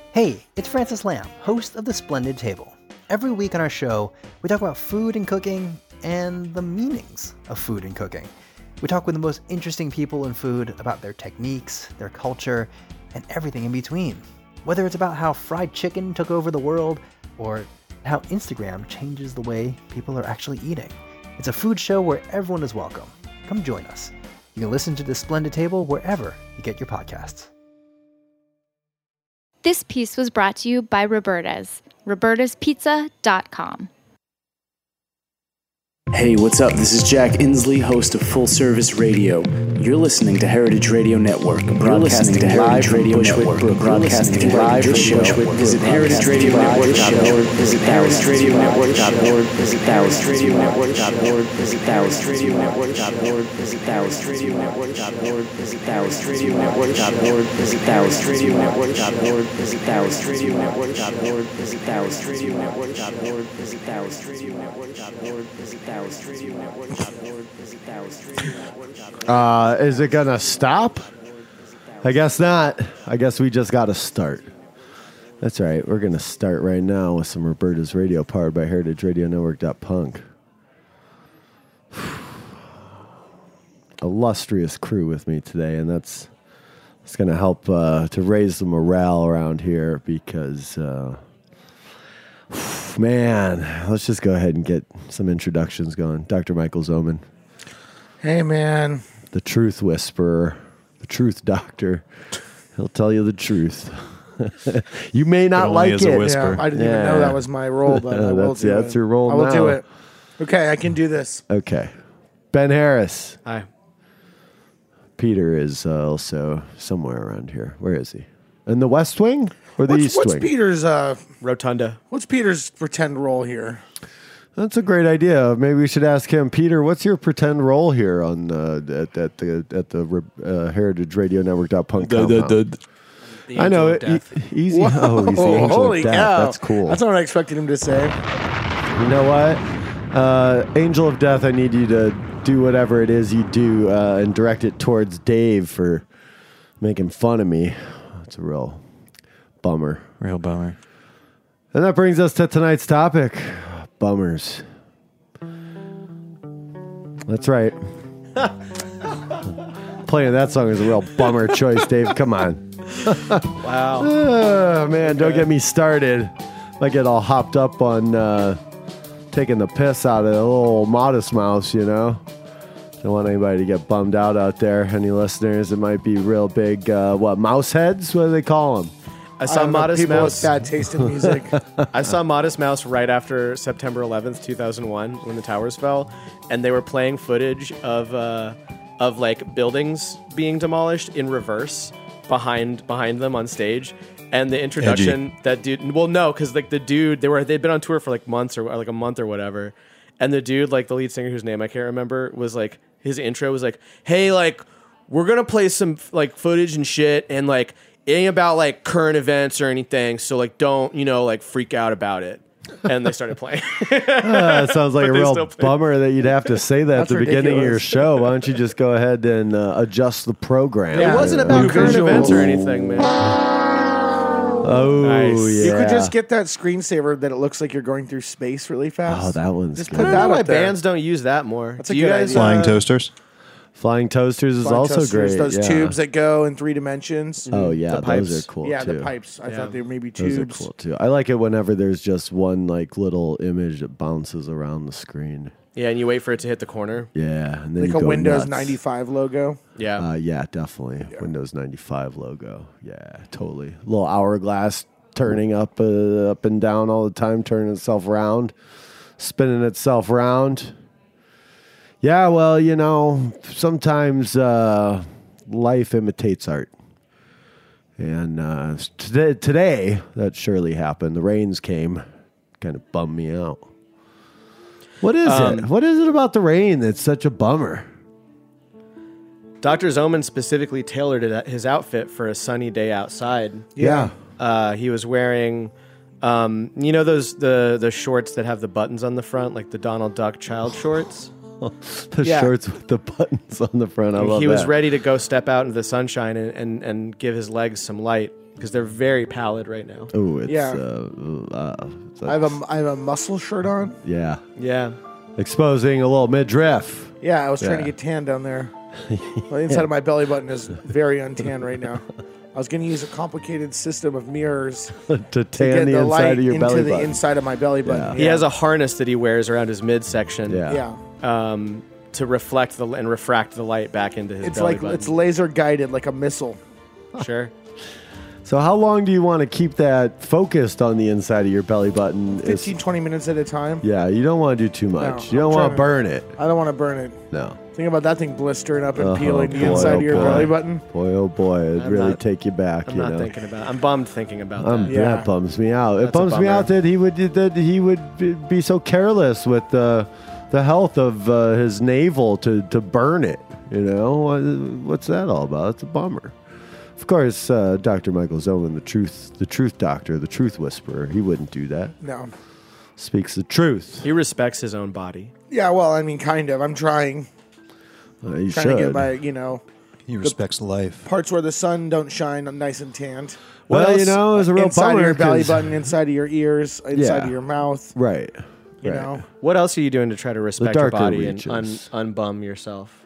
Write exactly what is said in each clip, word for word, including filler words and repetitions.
Hey, it's Francis Lamb, host of The Splendid Table. Every week on our show, we talk about food and cooking and the meanings of food and cooking. We talk with the most interesting people in food about their techniques, their culture, and everything in between. Whether it's about how fried chicken took over the world or how Instagram changes the way people are actually eating. It's a food show where everyone is welcome. Come join us. You can listen to The Splendid Table wherever you get your podcasts. This piece was brought to you by Roberta's, robertas pizza dot com. Hey, what's up? This is Jack Inslee, host of Full Service Radio. You're listening to Heritage Radio Network, broadcasting to Heritage Radio Network, broadcasting live this show. Visit heritage radio network dot org, visit heritage radio network dot org, visit heritage radio network dot org, visit heritage radio network dot org, visit heritage radio network dot org, visit heritage radio network dot org, visit heritage radio network dot org, visit heritage radio network dot org, visit heritage radio network dot org, visit heritage radio network dot org, visit Uh, is it gonna stop? I guess not. I guess we just gotta start. That's right. We're gonna start right now with some Roberta's Radio, powered by heritage radio network dot punk. Illustrious crew with me today, and that's it's gonna help uh, to raise the morale around here because. Uh, Man, let's just go ahead and get some introductions going. Doctor Michael Zoman. Hey, man. The truth whisperer. The truth doctor. He'll tell you the truth. You may not like it. Yeah, I didn't yeah. even know that was my role, but I will that's, do yeah, it. That's your role I will now. do it. Okay, I can do this. Okay. Ben Harris. Hi. Peter is uh, also somewhere around here. Where is he? In the West Wing? Or the what's, East what's Wing? Peter's uh, Rotunda. What's Peter's pretend role here? That's a great idea. Maybe we should ask him, Peter. What's your pretend role here on uh, at, at the at the uh, heritage radio network dot punk? The, the, the, the I know it. E- easy. Whoa, oh, he's the angel holy of death. cow. That's cool. That's not what I expected him to say. You know what? Uh, angel of death. I need you to do whatever it is you do uh, and direct it towards Dave for making fun of me. It's a real bummer. Real bummer. And that brings us to tonight's topic. Bummers. That's right. Playing that song is a real bummer choice, Dave. Come on. Wow. Oh, man, don't get me started. I get all hopped up on uh, taking the piss out of the little Modest Mouse, you know? Don't want anybody to get bummed out out there. Any listeners that might be real big, uh, what, mouse heads? What do they call them? I saw um, Modest people Mouse. with bad taste in music. I saw Modest Mouse right after September eleventh, two thousand one, when the towers fell, and they were playing footage of uh, of like buildings being demolished in reverse behind behind them on stage. And the introduction, Edgy. that dude. Well, no, because like the dude, they were they'd been on tour for like months or, or like a month or whatever, and the dude, like the lead singer whose name I can't remember, was like his intro was like, "Hey, like we're gonna play some like footage and shit, and like." It ain't about like current events or anything, so like don't, you know, like freak out about it. And they started playing. uh, it sounds like But a they real still play. bummer that you'd have to say that at That's the beginning of your ridiculous. show. Why don't you just go ahead and uh, adjust the program? Yeah. It wasn't you know? about New current visuals. events or anything, man. Oh, Nice. yeah. You could just get that screensaver that it looks like you're going through space really fast. Oh, that one's Just good. put I that don't know up why there. bands don't use that more. That's a Do you good guys, idea. Flying uh, toasters. Flying toasters is Flying also toasters, great. Those yeah. tubes that go in three dimensions. Oh yeah, The those pipes. are cool yeah, too. the pipes. I Yeah. thought they were maybe Those tubes. are cool too. I like it whenever there's just one like little image that bounces around the screen. Yeah, and you wait for it to hit the corner. Yeah, and then Like you a go Windows nuts. ninety-five logo. Yeah. Uh, yeah, definitely. Windows ninety-five logo. Yeah, totally. Little hourglass turning up, uh, up and down all the time, turning itself around, spinning itself around. Yeah, well, you know, sometimes uh, life imitates art. And uh, today, today, that surely happened. The rains came, kind of bummed me out. What is Um, it? What is it about the rain that's such a bummer? Doctor Zoman specifically tailored it, his outfit for a sunny day outside. Yeah. Uh, he was wearing, um, you know, those the the shorts that have the buttons on the front, like the Donald Duck child shorts. The Yeah. shorts with the buttons on the front. I love he was that. ready to go step out into the sunshine and, and, and give his legs some light because they're very pallid right now. Oh, it's Yeah. uh, uh, it's I have a I have a muscle shirt on. yeah, Yeah. exposing a little midriff. Yeah, I was trying Yeah. to get tan down there. The inside of my belly button is very untanned right now. I was going to use a complicated system of mirrors to to tan get the the inside light of your into belly the button. inside of my belly button. He has a harness that he wears around his midsection. Yeah. yeah. Um, to reflect the and refract the light back into his It's belly like button. it's laser guided, like a missile. Sure. So how long do you want to keep that focused on the inside of your belly button? It's- fifteen, twenty minutes at a time. yeah, you don't want to do too much. No, you don't I'm want trying to to- burn it. I don't want to burn it. No. Think about that thing blistering up and Oh, peeling the boy, inside oh, of your boy. belly button. Boy, oh boy, it'd I'm really not- take you back. I'm you not know? thinking about. I'm bummed thinking about Um, that. Yeah. That bums me out. It That's a bums me bummer. out that he would that he would be- be so careless with the the health of uh, his navel to to burn it. You know What- what's that all about? It's a bummer. Of course, uh, Doctor Michael Zoman, the truth, the truth doctor, the truth whisperer, he wouldn't do that. No. Speaks the truth. He respects his own body. Yeah, well, I mean, kind of. I'm trying. Uh, you Trying should. to get my, you know, He respects life. parts where the sun don't shine nice and tanned. well, What you else? know, it's a real inside bummer. of your belly 'cause- button, inside of your ears, inside Yeah. of your mouth. Right. You right. know, What else are you doing to try to respect your darker body and un, reaches. unbum yourself?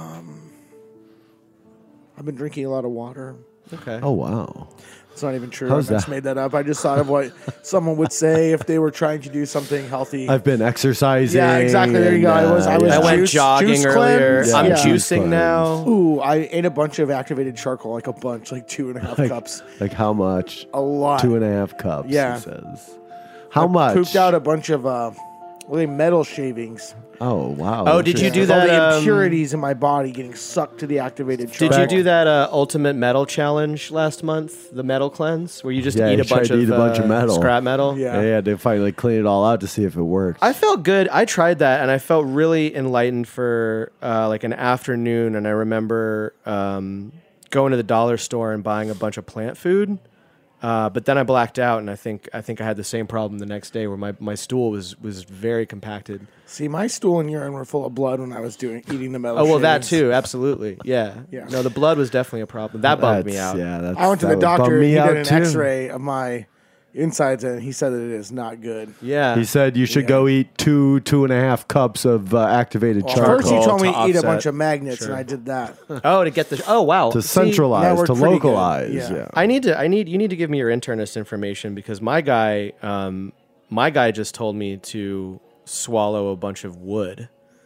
I've been drinking a lot of water. Okay. Oh wow. It's not even true. How's I just that? made that up. I just thought of what someone would say if they were trying to do something healthy. I've been exercising. Yeah, exactly. There you go. I and, was- I uh, was I yeah. went juice- jogging juice earlier. cleanse? I'm Yeah. juicing now. Ooh, I ate a bunch of activated charcoal, like a bunch, like two and a half Like- cups. Like how much? A lot. Two and a half cups. Yeah. He says. How I much? Pooped out a bunch of uh, what are they, metal shavings. Oh wow. Oh, did you Interesting. do With that? All the um, impurities in my body getting sucked to the activated charcoal. Did you do that uh, ultimate metal challenge last month? The metal cleanse, where you just Yeah, eat he a bunch tried to of, eat a bunch of uh, metal. scrap metal. Yeah. Yeah, yeah, they finally clean it all out to see if it worked. I felt good. I tried that, and I felt really enlightened for uh, like an afternoon. And I remember um, going to the dollar store and buying a bunch of plant food. Uh, but then I blacked out, and I think I think I had the same problem the next day, where my, my stool was was very compacted. See, my stool and urine were full of blood when I was doing eating the metal. Oh well, that shavings. too, absolutely, yeah. Yeah. No, the blood was definitely a problem. That bummed me That's- out. Yeah, that's, I went to that the would bum doctor. me He out did an too. X-ray of my insides, and he said that it is not good. Yeah. He said you should Yeah. go eat two, two and a half cups of uh, activated Well, charcoal first, he told me to to eat a offset. bunch of magnets, Sure. and I did that. oh, to get the oh wow to See, that centralize, worked to pretty good. localize. Yeah. Yeah. I need to. I need. You need to give me your internist information because my guy, um, my guy just told me to swallow a bunch of wood.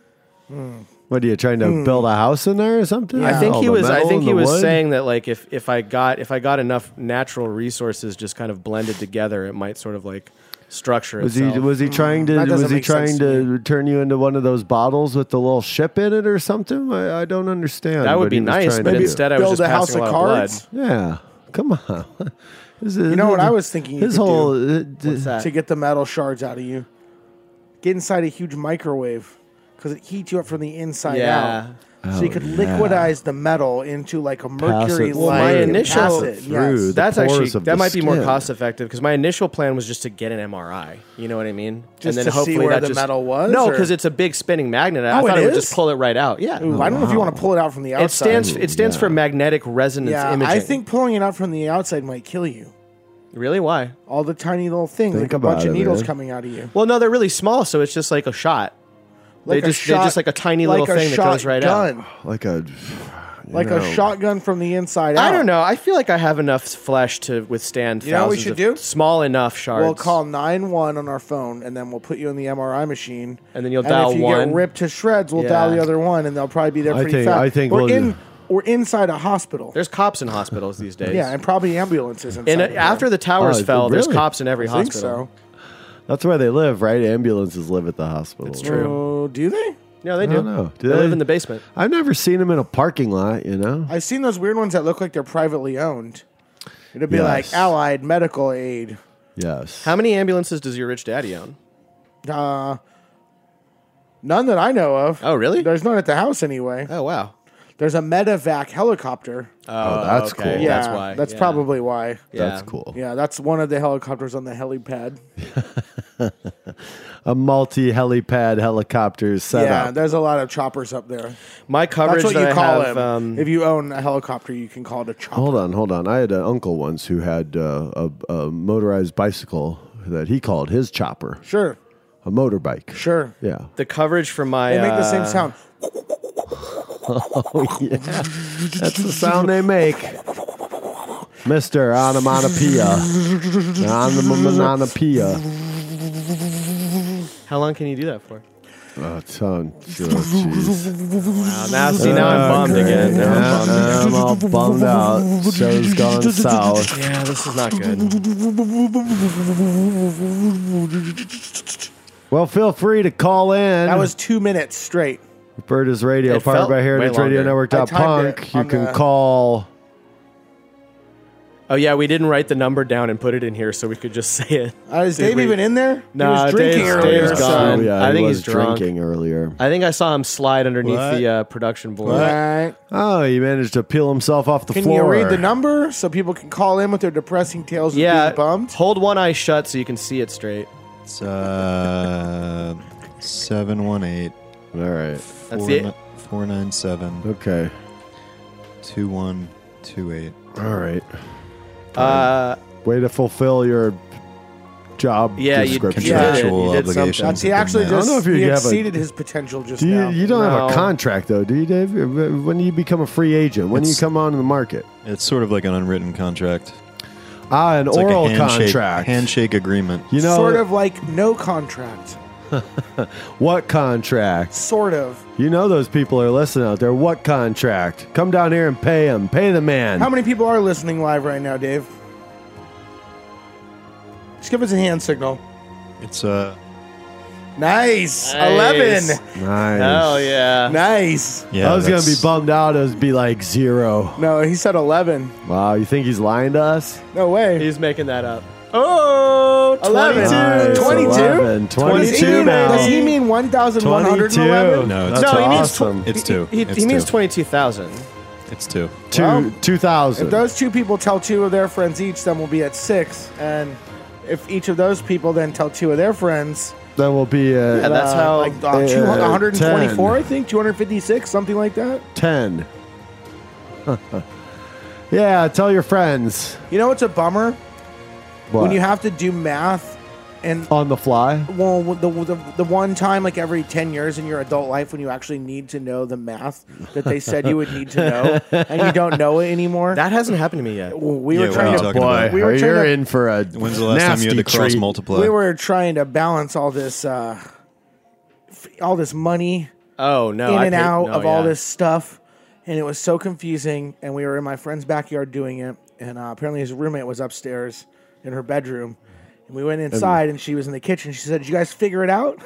What are you trying to build a house in there or something? I think All he the was. I metal think and he the was wood? saying that like if if I got if I got enough natural resources just kind of blended together, it might sort of like structure Was he itself. was he trying to That doesn't was he make sense trying to to turn you into one of those bottles with the little ship in it or something? I, I don't understand. That would what be he was nice, trying but to do. instead I was Build just a house passing a of lot of blood. cards Yeah, come on. This is- You know what I was thinking you His could whole do? uh, d- What's that? to get the metal shards out of you. Get inside a huge microwave because it heats you up from the inside Yeah. out. So you Oh, could yeah. liquidize the metal into like a mercury it light. Well, my and initial- pass it. through Yes. the That's pores actually of that the might be more skin. cost effective because my initial plan was just to get an M R I. You know what I mean? Just and then to see hopefully where that the just, metal was, No, or- because it's a big spinning magnet. I Oh, thought it it would is? just pull it right out. Yeah. Ooh, I don't know if you want to pull it out from the outside. It stands. It stands for magnetic resonance yeah, imaging. I think pulling it out from the outside might kill you. Really? Why? All the tiny little things, Think like a about bunch of it, needles man. coming out of you. Well, no, they're really small, so it's just like a shot. Like they a just shot, they're just like a tiny like little a thing that goes right shotgun. out. like a you Like know, a shotgun from the inside out. I don't know. I feel like I have enough flesh to withstand. You know what we thousands should of do? Small enough shards. We'll call nine one on our phone, and then we'll put you in the M R I machine. And then you'll and dial if you one. get ripped to shreds, we'll Yeah. dial the other one, and they'll probably be there I pretty think- fast. I think or we'll- in or inside a hospital. There's cops in hospitals these days. Yeah, and probably ambulances. Inside And uh, of there. after the towers Oh, fell, there's really? cops in every I think hospital. so. That's where they live, right? Ambulances live at the hospital. It's true. Oh, do they? No, they I do. don't know. Do they, they? live in the basement. I've never seen them in a parking lot. You know. I've seen those weird ones that look like they're privately owned. It'd be Yes. like Allied Medical Aid. Yes. How many ambulances does your rich daddy own? Uh, none that I know of. Oh, really? There's none at the house anyway. Oh, wow. There's a medevac helicopter. Oh, that's okay. cool. Yeah, That's why. That's Yeah. probably why. Yeah. That's cool. Yeah, that's one of the helicopters on the helipad. A multi-helipad helicopter setup. Yeah, there's a lot of choppers up there. My coverage That's what that you I call have, it. um, If you own a helicopter, you can call it a chopper. Hold on, hold on. I had an uncle once who had uh, a, a motorized bicycle that he called his chopper, Sure, a motorbike. sure. Yeah. the coverage for my They make the same uh, sound. Oh, yeah. That's the sound they make. Mister Onomatopoeia. Onomatopoeia. How long can you do that for? Oh, ton. Oh, jeez. Wow, now see, now I'm bummed again. Now I'm bummed again. I'm all bummed out. Show's gone south. Yeah, this is not good. Well, feel free to call in. That was two minutes straight. Roberta's Radio, It powered felt by way Heritage Radio Network. I timed Punk. it You on can the- call. Oh yeah, we didn't write the number down and put it in here, so we could just say it. Uh, is Did Dave we- even in there? Nah, he was drinking Dave's- earlier. Dave's so- gone. Oh, yeah, I he think was he's drunk. drinking earlier. I think I saw him slide underneath What? the uh, production board. Right. Oh, he managed to peel himself off the Can floor. you read the number so people can call in with their depressing tales of Yeah, being bummed? hold one eye shut so you can see it straight. It's uh, seven one eight. All right. That's it. four nine seven Okay. two one two eight. All right. Uh, Way to fulfill your job Yeah, you- description. you did it. Contractual You did something. obligations. That's, he have been actually met. I don't just know if you he have a- exceeded his potential just Do you, now. you don't have No. a contract, though, do you, Dave? When do you become a free agent? When do you It's- come on the market? It's sort of like an unwritten contract. Ah, an It's oral like a handshake, contract. handshake agreement. You know, Sort of like no contract. what contract? Sort of. You know those people are listening out there. What contract? Come down here and pay him. Pay the man. How many people are listening live right now, Dave? Just give us a hand signal. It's uh, Nice. Nice. eleven. Nice. hell yeah. Nice. yeah. I was going to be that's- bummed out. It would be like zero. No, he said eleven. Wow, you think he's lying to us? No way. He's making that up. Oh, eleven. Nice. twenty-two? eleven. Does he twenty-two mean, now. does he mean one thousand one hundred eleven? No, it's That's No, he means awesome. It's two. He, it's he means two. twenty-two thousand. It's two. Two, Well, two thousand. If those two people tell two of their friends each, then we'll be at six. And if each of those people then tell two of their friends, Then we'll be at Yeah, that's uh, how- like uh, uh, two, one hundred twenty-four, ten. I think, two hundred fifty-six, something like that. ten. Yeah, tell your friends. You know what's a bummer? What? When you have to do math and on the fly? well, the, the the one time like every ten years in your adult life when you actually need to know the math that they said you would need to know and you don't know it anymore. That hasn't happened to me yet. we Yeah, were what are trying you to talking Boy, about? We were are trying you to- in for a When's the last time you nasty had to cross treat. multiply? we were trying to balance all this uh, f- all this money Oh no, in I and paid- out no, of all yeah. this stuff, and it was so confusing. And we were in my friend's backyard doing it, and uh, apparently his roommate was upstairs in her bedroom. And we went inside, and she was in the kitchen. She said, "Did you guys figure it out?"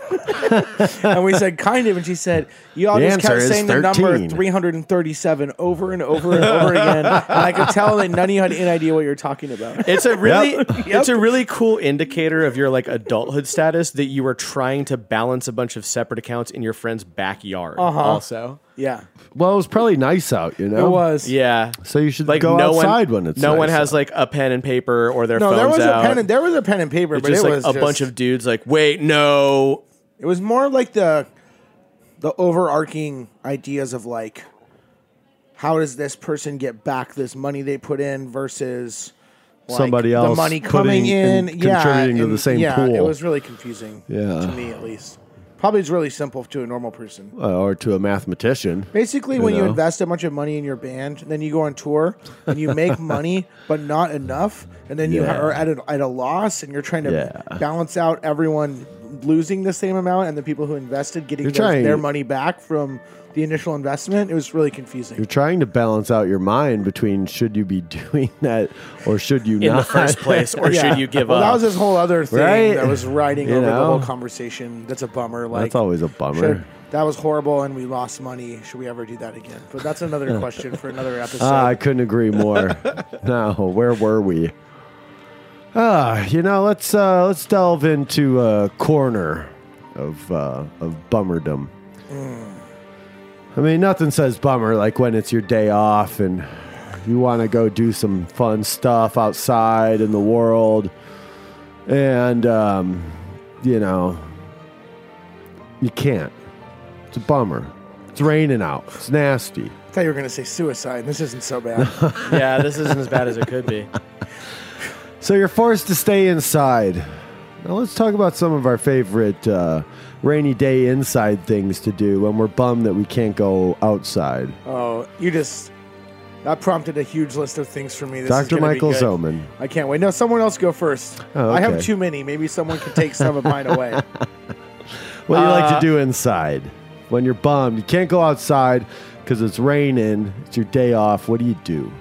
And we said, "Kind of." And she said, "You all The just kept answer is saying the number thirteen. three hundred thirty-seven over and over and over again." And I could tell that none of you had any idea what you were talking about. It's a really, Yep. it's a really cool indicator of your like adulthood status that you were trying to balance a bunch of separate accounts in your friend's backyard. Uh-huh. Also, Yeah, Well, it was probably nice out, you know? it was. yeah, So you should like go no outside one, when it's no nice one has out. like a pen and paper or their No, phones there was out. a pen. And, there was a pen and paper, It's but just it like was a just, bunch of dudes like, wait, no. It was more like the the overarching ideas of like how does this person get back this money they put in versus like, Somebody the else money putting coming in, and yeah, contributing to and- the same yeah, pool. It was really confusing, Yeah. to me at least. Probably it's really simple to a normal person. Uh, or to a mathematiician. Basically, You when you know? invest a bunch of money in your band, then you go on tour and you make money, but not enough, and then you Yeah. are at a, at a loss, and you're trying to Yeah. balance out everyone losing the same amount and the people who invested getting You're their, trying- their money back from the initial investment. It was really confusing. You're trying to balance out your mind between should you be doing that or should you In not. the first place, or Yeah. should you give well, up? that was this whole other thing Right? that was riding You over the know? whole conversation. That's a bummer. Like That's always a bummer. should- that was horrible, and we lost money. Should we ever do that again? But that's another question for another episode. Ah, I couldn't agree more. No, where were we? Ah, you know, let's uh, let's delve into a corner of uh, of bummerdom. I mean, nothing says bummer like when it's your day off and you want to go do some fun stuff outside in the world, And, um, you know, you can't. It's a bummer. It's raining out. It's nasty. I thought you were going to say suicide. This isn't so bad. Yeah, this isn't as bad as it could be. So you're forced to stay inside. Now let's talk about some of our favorite uh, rainy day inside things to do when we're bummed that we can't go outside. Oh, you just... That prompted a huge list of things for me. This is Doctor gonna be Michael good. Zoman. I can't wait. No, someone else go first. Oh, I have okay. too many. Maybe someone can take some of mine away. What do you like Uh, to do inside when you're bummed? You can't go outside because it's raining. It's your day off. What do you do?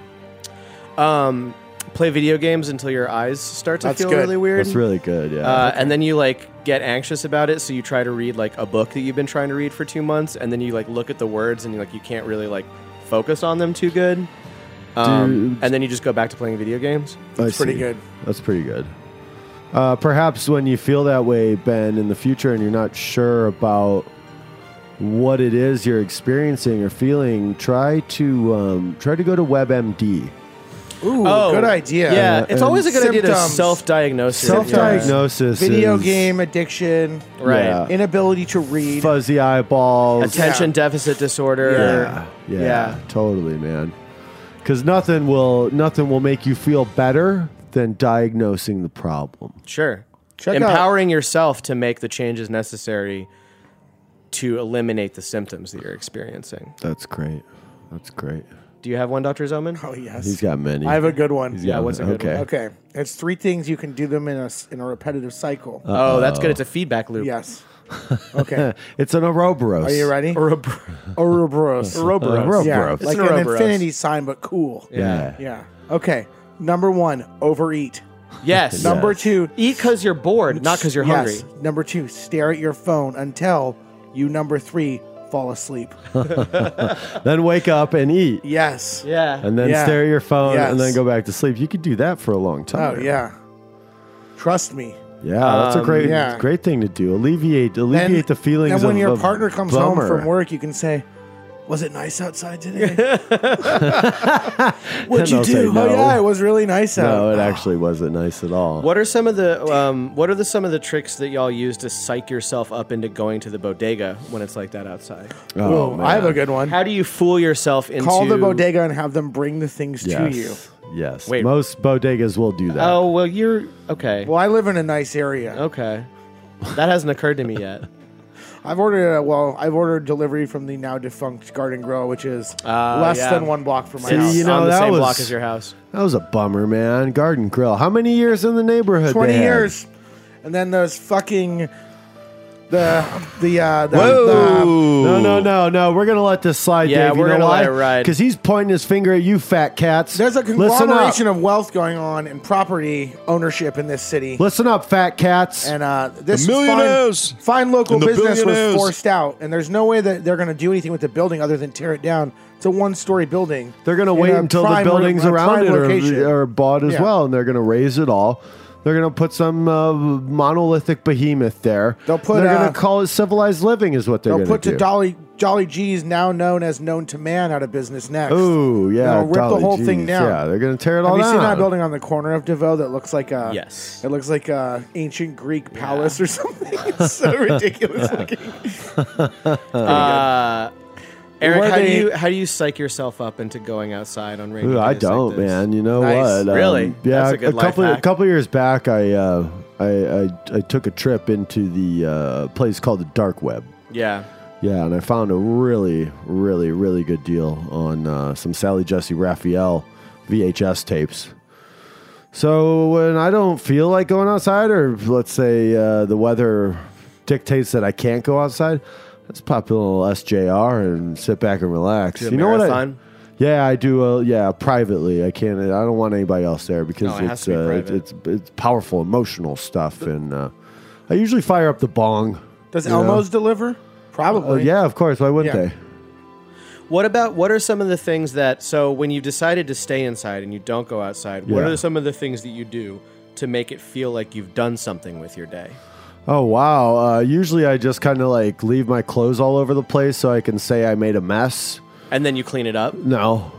Um, play video games until your eyes start to That's feel good. really weird. That's really good, yeah. Uh, and then you like get anxious about it, so you try to read like a book that you've been trying to read for two months, and then you like look at the words and you like you can't really like focus on them too good. Um, Dude. and then you just go back to playing video games. I pretty see. good. That's pretty good. Uh, perhaps when you feel that way, Ben, in the future, and you're not sure about what it is you're experiencing or feeling, try to um, try to go to WebMD. Ooh, Oh, good idea. Yeah, Uh, it's always a good idea to symptoms. self-diagnose. your- Self-diagnosis, Video is game addiction, right? Yeah. inability to read. fuzzy eyeballs. Attention Yeah. deficit disorder. Yeah, yeah, Yeah. totally, man. Because nothing will nothing will make you feel better than diagnosing the problem. Sure. Check out- Empowering yourself to make the changes necessary to eliminate the symptoms that you're experiencing. That's great. That's great. Do you have one, Doctor Zoman? Oh, yes. He's got many. I have a good one. He's Yeah, got what's a good okay. one? Okay. It's three things you can do them in a, s- in a repetitive cycle. Oh, that's good. It's a feedback loop. Yes. Okay. It's an Ouroboros. Are you ready? Ouroboros. Ouroboros. Ouroboros. Ouroboros. Yeah, It's like an an Ouroboros. infinity sign, but cool. Yeah. Yeah. Okay. Number one, overeat. Yes. Num- Number Yes. two, Eat because you're bored, not because you're hungry. yes. Number two, stare at your phone until you, number three, fall asleep. Then wake up and eat. Yes. Yeah. And then Yeah. stare at your phone Yes. and then go back to sleep. You could do that for a long Oh, time. yeah. Trust me. Yeah, that's a Um, great yeah. great thing to do. Alleviate alleviate And- the feelings And when of your of partner comes bummer. home from work, you can say, "Was it nice outside today? What'd And you they'll say, do? "No." Oh yeah, it was really nice out." No, it actually wasn't nice at all. What are some of the um, What are the some of the tricks that y'all use to psych yourself up into going to the bodega when it's like that outside? Oh, Ooh, man. I have a good one. How do you fool yourself into Call the bodega and have them bring the things yes. to you. Yes. Wait. Most bodegas will do that. Oh well, you're okay. Well, I live in a nice area. Okay, that hasn't occurred to me yet. I've ordered a, well, I've ordered delivery from the now defunct Garden Grill, which is Uh, less yeah. than one block from my See, house. you know, on the that same was- block as your house. That was a bummer, man. Garden Grill. How many years in the neighborhood? Twenty they had? years, and then there's fucking the the uh, the, Whoa. No, no, no, no. We're gonna let this slide, Yeah, Dave. You we're know gonna why? let it ride. Because he's pointing his finger at you, fat cats. the, there's a Listen conglomeration up. of wealth going on in property ownership in this city. Listen up, fat cats. And uh, this The fine, millionaires. fine local And the business was billionaires. forced out, and there's no way that they're going to do anything with the building other than tear it down. It's a one-story building. They're going to in wait a until the prime- buildings a around prime it location. are, are bought as Yeah. well, and they're going to raise it all. They're going to put some uh, monolithic behemoth there. They'll put, They're uh, going to call it civilized living, is what they're They'll going put to to do. Dolly Jolly G's, now known as known to man, out of business next. Ooh, yeah, They'll rip Dolly the whole G's. thing down. Yeah, they're going to tear it all Have you down. seen that building on the corner of DeVoe that looks like a Yes. It looks like a ancient Greek palace or something. It's so ridiculous looking. Uh, Eric, Were how do they- you how do you psych yourself up into going outside on rainy Ooh, days I like don't, this? man. You know Nice. what? Really? yeah, That's a good life couple a hack. couple years back, I, uh, I I I took a trip into the uh, place called the Dark Web. Yeah. Yeah, and I found a really, really, really good deal on uh, some Sally Jesse Raphael V H S tapes. So when I don't feel like going outside, or let's say uh, the weather dictates that I can't go outside, let's pop in a little S J R and sit back and relax. Do a you know what? I, marathon? yeah, I do. Uh, yeah, privately. I can't. I don't want anybody else there because No, it has it's, to be uh, private. it's it's it's powerful, emotional stuff, and uh, I usually fire up the bong. Does You know? Elmo's deliver? Oh Probably. yeah, of course. Why wouldn't Yeah. they? What about what are some of the things that so when you've decided to stay inside and you don't go outside, what Yeah. are some of the things that you do to make it feel like you've done something with your day? Oh wow! Uh, usually, I just kind of like leave my clothes all over the place so I can say I made a mess. And then you clean it up? No,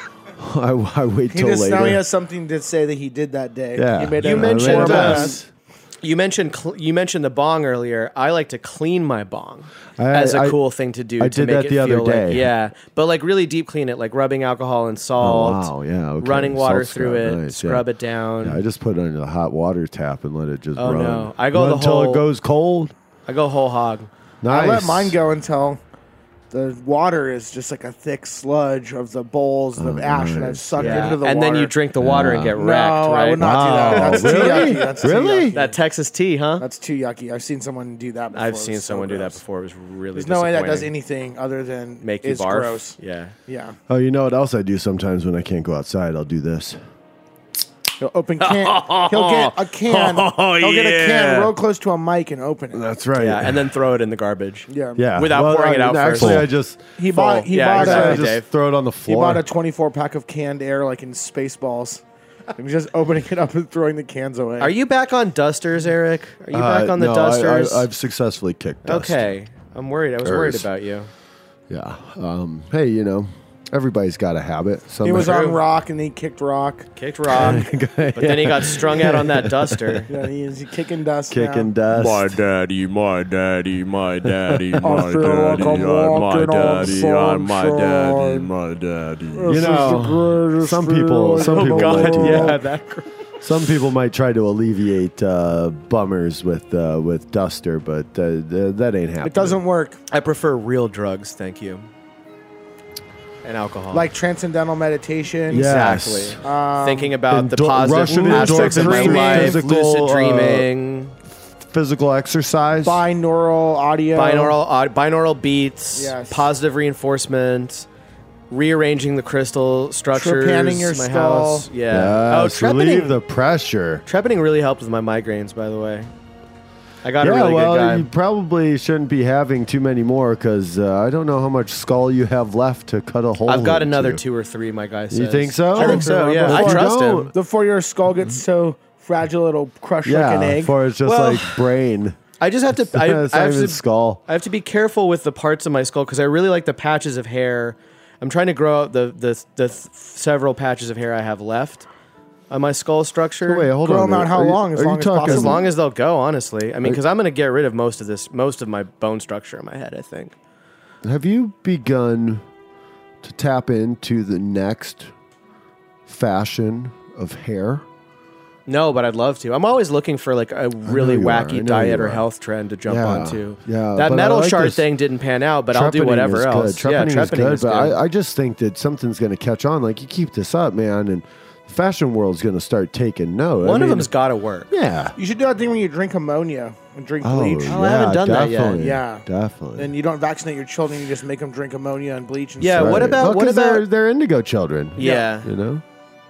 I, I wait He till just later. now he has something to say that he did that day. Yeah. He made You a mentioned, horrible uh, mess. You mentioned cl- you mentioned the bong earlier. I like to clean my bong I- as a I- cool thing to do. I to did make that it the other feel like- day. yeah, but like really deep clean it, like rubbing alcohol and salt. Oh, wow, yeah, okay. running water Salt through scrub, it, nice, scrub yeah. it down. Yeah, I just put it under the hot water tap and let it just Oh, run. no. I go Run the until whole- it goes cold. I go whole hog. Nice. I let mine go until the water is just like a thick sludge of the bowls of ash that I've sucked Yeah. into the and water. then you drink the water and get No, wrecked, right? I would not do that. Wow. That's too Really? yucky. That's too Really? yucky. That Texas tea, huh? That's too yucky. I've seen someone do that before. I've It seen was so someone do that gross. before. It was really There's no way that does disappointing. anything other than Make you is barf. gross. Yeah. Yeah. Oh, you know what else I do sometimes when I can't go outside? I'll do this. He'll open can. He'll get a can. Oh, he'll get a yeah. can real close to a mic and open it. That's right. Yeah, and then throw it in the garbage. Yeah. yeah, without Well, pouring it I- out first. Actually, Full. I just He bought. He Yeah, bought exactly. I a. just Dave. throw it on the He floor. bought a twenty-four pack of canned air, like in Spaceballs. And just opening it up and throwing the cans away. Are you back on dusters, Eric? Are you back Uh, on the no, dusters? I, I, I've successfully kicked dust. okay. I'm worried. I was worried Ers. about you. Yeah. Um, hey, you know, everybody's got a habit. Some He was True. on rock and he kicked rock. Kicked rock, but then he got strung out on that duster. Yeah, he is kicking dust. kicking now. dust. daddy, my daddy, my daddy, I feel like I'm walking on sunshine. my daddy. You know, some people, some Oh people, God, might do yeah, that. that. Some people might try to alleviate uh, bummers with uh, with duster, but uh, th- that ain't happening. It doesn't work. I prefer real drugs, thank you. And alcohol. Like transcendental meditation. Yes. Exactly. Um, Thinking about the Endo- positive Russian aspects of my endorphins, life, physical, lucid uh, dreaming, Physical exercise. binaural audio. binaural uh, binaural beats, Yes. positive reinforcement, rearranging the crystal structures. Trepanning your in my skull. house. Yeah. Yes, oh, relieve trepanning. the pressure. Trepanning really helped with my migraines, by the way. I got yeah, a really well, good guy. you probably shouldn't be having too many more because uh, I don't know how much skull you have left to cut a hole. I've got into. another two or three, my guy says. You think so? I think so, yeah. If I you trust don't- him. Before your skull gets so fragile it'll crush Yeah, like an egg. for it's just Well- like brain. I just have to. I, I, it's not have even to skull. I have to be careful with the parts of my skull because I really like the patches of hair. I'm trying to grow out the the, the th- several patches of hair I have left on my skull structure. Oh, wait, hold Grow on. them out how Are you- long? As are you long as talking- possible. as long as they'll go, honestly. I mean, because I'm going to get rid of most of this, most of my bone structure in my head. I think. Have you begun to tap into the next fashion of hair? No, but I'd love to. I'm always looking for like a really you are. I wacky know diet you or are. health trend to jump Yeah, onto. yeah, that but I metal like shard this- thing didn't pan out, but I'll do Trepanning whatever is else. Good. Yeah, Trepanning is trepanning good, is but good. I, I just think that something's going to catch on. Like you keep this up, man, and the fashion world's going to start taking note. One I of mean, them's got to work. yeah. You should do that thing when you drink ammonia and drink Oh, bleach. yeah, I haven't done that yet. definitely. Yeah. definitely. And you don't vaccinate your children, you just make them drink ammonia and bleach and Yeah, stuff. what about- Well, what 'cause they're, about- they're indigo children? Yeah. you know.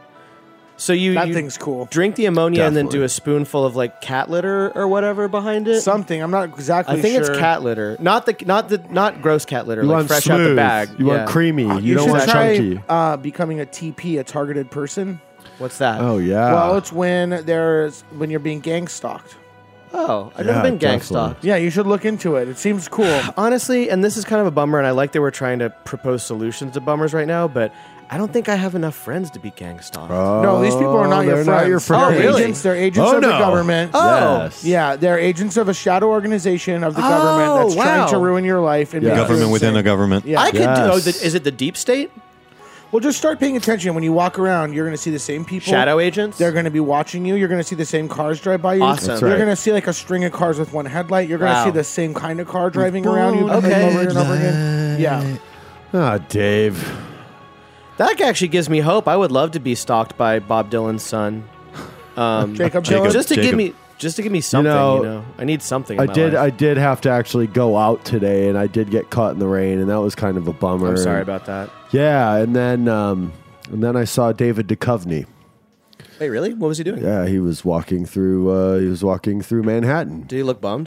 So you, That you thing's cool. drink the ammonia and then Definitely. do a spoonful of like cat litter or whatever behind it. Something. I'm not exactly I think sure. it's cat litter, not the not the not gross cat litter, You like want fresh smooth. out the bag. You Yeah. want creamy. You, You, don't should want try chunky. uh, becoming a T P, a targeted person. What's that? Oh yeah. Well, it's when there's when you're being gang stalked. Oh, I've Yeah, never been gang definitely. stalked. Yeah, you should look into it. It seems cool. Honestly, and this is kind of a bummer, and I like that we're trying to propose solutions to bummers right now, but I don't think I have enough friends to be gang stalked. No, these people are not Oh, your they're friends. not your friends. They're Oh, really? agents. They're agents Oh, of the no. government. Oh. Yes. Yeah, they're agents of a shadow organization of the Oh, government that's wow. trying to ruin your life and Yeah. make you Government within insane. a government. Yeah. I could do. Oh, Yes. the, is it the deep state? Well, just start paying attention. When you walk around, you're going to see the same people. Shadow agents? They're going to be watching you. You're going to see the same cars drive by you. Awesome. That's You're right. going to see like a string of cars with one headlight. You're going to Wow. see the same kind of car driving around you like, Okay. over and over again. Yeah. Ah, Dave. That actually gives me hope. I would love to be stalked by Bob Dylan's son. Um, Jacob Jacob. Dylan. just to give Jacob. me, just to give me something. You know, know, I need something. In I my did. I life. did have to actually go out today, and I did get caught in the rain, and that was kind of a bummer. I'm sorry And- about that. Yeah, and then um, and then I saw David Duchovny. Wait, really? What was he doing? Yeah, he was walking through. Uh, he was walking through Manhattan. Did he look bummed?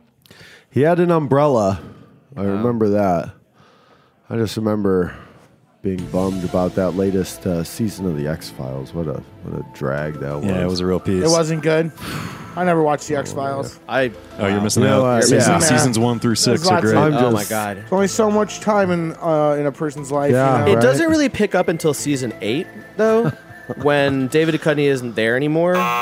He had an umbrella. I remember that. I just remember being bummed about that latest uh, season of the X Files. What a what a drag that was. Yeah, it was a real piece. It wasn't good. I never watched the X Files. I. Oh, you're missing You know out. what? Season- Yeah. Seasons one through six There's are lots of- great. I'm Oh my just- god. There's only so much time in uh, in a person's life. Yeah, you know? It right? doesn't really pick up until season eight, though, when David Duchovny isn't there anymore.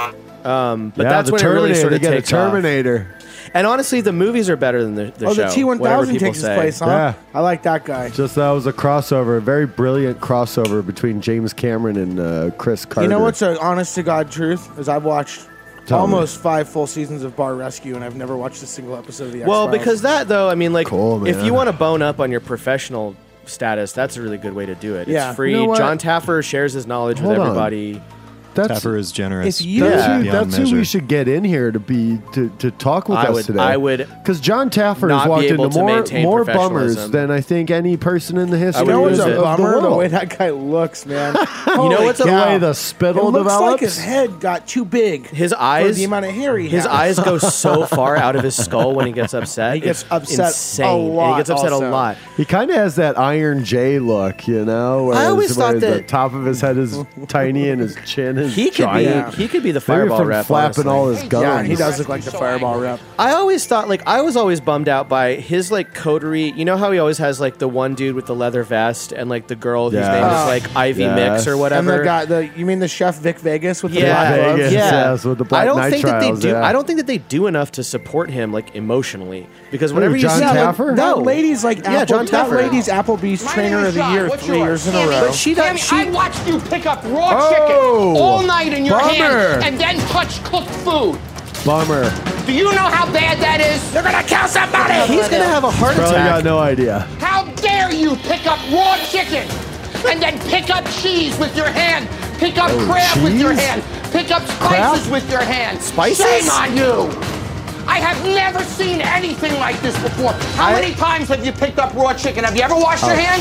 Um, but yeah, that's the when Terminator, it really sort of they get takes a Terminator. off. And honestly, the movies are better than the, the oh, show. the T one whatever thousand people takes his say. place, huh? Yeah. I like that guy. Just that was a crossover, a very brilliant crossover between James Cameron and uh, Chris Carter. You know what's an honest to God truth? Is I've watched Tell almost me. five full seasons of Bar Rescue, and I've never watched a single episode of the X-Files. Well, because that though, I mean, like, Cool, if man. you want to bone up on your professional status, that's a really good way to do it. Yeah. It's free. You know what? John Taffer shares his knowledge Hold with on. everybody. That's, Tapper is generous. If you- that's, Yeah. who, beyond that's who measure. we should get in here to be to, to talk with I us would- today. I would because John Taffer not has be walked able into to more maintain more bummers professionalism. than I think any person in the history would You know what's lose a it. of bummer? the The, world. way that guy looks, man. You know what's a- the cow. way the spittle It looks develops. like his head got too big. His for eyes, the amount of hair he his has. eyes go so far out of his skull when he gets upset. He gets It's upset a insane. And lot he gets upset also. a lot. He kind of has that Iron J look, you know. Whereas, I always thought where the that- top of his head is tiny and his chin is He could giant. be. He could be the Maybe fireball from rep. flapping honestly. all his guns. Yeah, he does look like the Fireball rep. I always thought, like, I was always bummed out by his, like, coterie. You know how he always has, like, the one dude with the leather vest and, like, the girl whose Yes. name is, Uh, like, Ivy yes. Mix or And whatever. the guy, the you mean the chef Vic Vegas with the yeah, black gloves? Vegas, yeah. yes, with the black I don't night think that they trials, do. yeah. I don't think that they do enough to support him, like, emotionally, because whenever you John see Yeah, Taffer? like, no, that lady's like Yeah, Apple, John that Taffer. lady's Applebee's My trainer name of is the John. year What's three yours? years in a Tammy, row. But she Tammy, does. She, I watched you pick up raw Oh, chicken all night in your bummer. hand and then touch cooked food. Bummer. Do you know how bad that is? You're gonna kill somebody! he's gonna have a heart Probably attack. got no idea. How dare you pick up raw chicken and then pick up cheese with your hand, pick up Oh, crab with your cheese? hand, pick up spices Crab? with your hand. Spices? Shame on you! I have never seen anything like this before. How I- many times have you picked up raw chicken? Have you ever washed your Oh. hands?